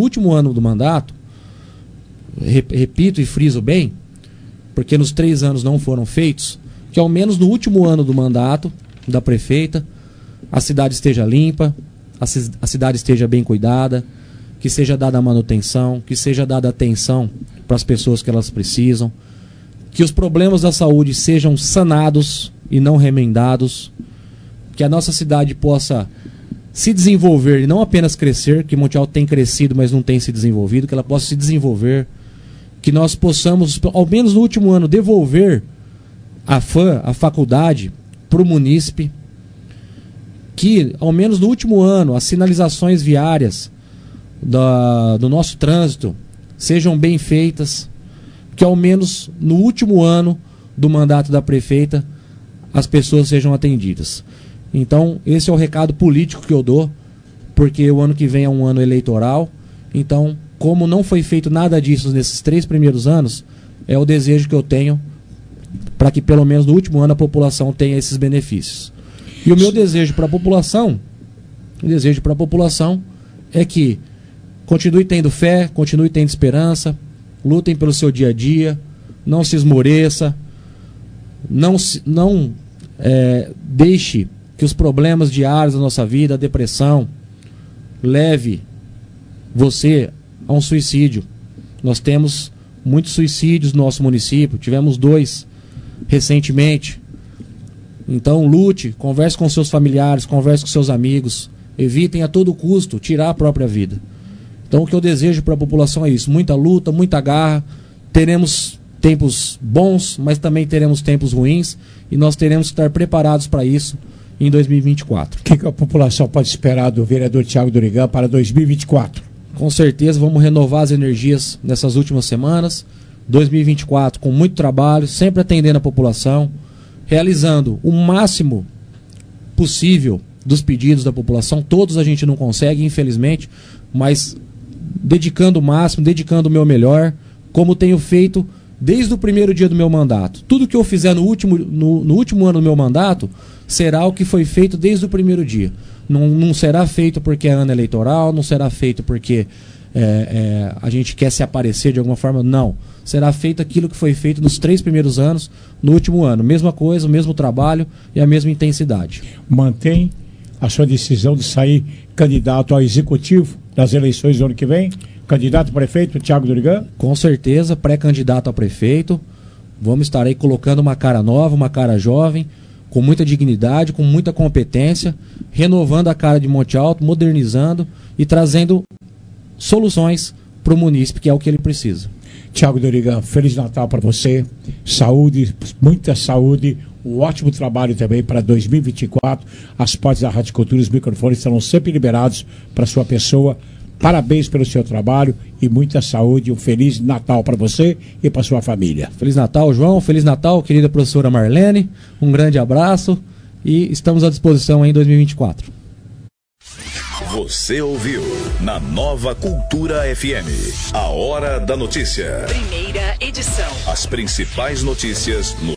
repito e friso bem, porque nos 3 anos não foram feitos, que ao menos no último ano do mandato da prefeita, a cidade esteja limpa, a cidade esteja bem cuidada, que seja dada manutenção, que seja dada atenção para as pessoas que elas precisam, que os problemas da saúde sejam sanados e não remendados, que a nossa cidade possa se desenvolver e não apenas crescer, que Monte Alto tem crescido, mas não tem se desenvolvido, que ela possa se desenvolver, que nós possamos, ao menos no último ano, devolver a faculdade para o munícipe, que ao menos no último ano as sinalizações viárias do nosso trânsito sejam bem feitas, que ao menos no último ano do mandato da prefeita as pessoas sejam atendidas. Então esse é o recado político que eu dou, porque o ano que vem é um ano eleitoral. Então, como não foi feito nada disso nesses 3 primeiros anos, é o desejo que eu tenho para que pelo menos no último ano a população tenha esses benefícios. E o meu desejo para a população, é que continue tendo fé, continue tendo esperança, lutem pelo seu dia a dia, não se esmoreça, não deixe que os problemas diários da nossa vida, a depressão, leve você a um suicídio. Nós temos muitos suicídios no nosso município, tivemos 2 recentemente. Então lute, converse com seus familiares, converse com seus amigos, evitem a todo custo tirar a própria vida. Então o que eu desejo para a população é isso, muita luta, muita garra. Teremos tempos bons, mas também teremos tempos ruins, e nós teremos que estar preparados para isso em 2024. O que a população pode esperar do vereador Thiago Dorigan para 2024? Com certeza vamos renovar as energias nessas últimas semanas. 2024 com muito trabalho, sempre atendendo a população, realizando o máximo possível dos pedidos da população. Todos a gente não consegue, infelizmente, mas dedicando o máximo, dedicando o meu melhor, como tenho feito desde o primeiro dia do meu mandato. Tudo que eu fizer no último ano do meu mandato será o que foi feito desde o primeiro dia. Não será feito porque é ano eleitoral, não será feito porque a gente quer se aparecer de alguma forma, não. Será feito aquilo que foi feito nos 3 primeiros anos, no último ano. Mesma coisa, o mesmo trabalho e a mesma intensidade. Mantém a sua decisão de sair candidato ao executivo nas eleições do ano que vem? Candidato a prefeito, Thiago Dorigan? Com certeza, pré-candidato a prefeito. Vamos estar aí colocando uma cara nova, uma cara jovem, com muita dignidade, com muita competência, renovando a cara de Monte Alto, modernizando e trazendo soluções para o munícipe, que é o que ele precisa. Thiago Dorigan, Feliz Natal para você, saúde, muita saúde, um ótimo trabalho também para 2024. As portas da Rádio Cultura, os microfones estarão sempre liberados para sua pessoa. Parabéns pelo seu trabalho e muita saúde. Um Feliz Natal para você e para sua família. Feliz Natal, João. Feliz Natal, querida professora Marlene. Um grande abraço e estamos à disposição em 2024. Você ouviu na Nova Cultura FM. A Hora da Notícia. Primeira edição. As principais notícias no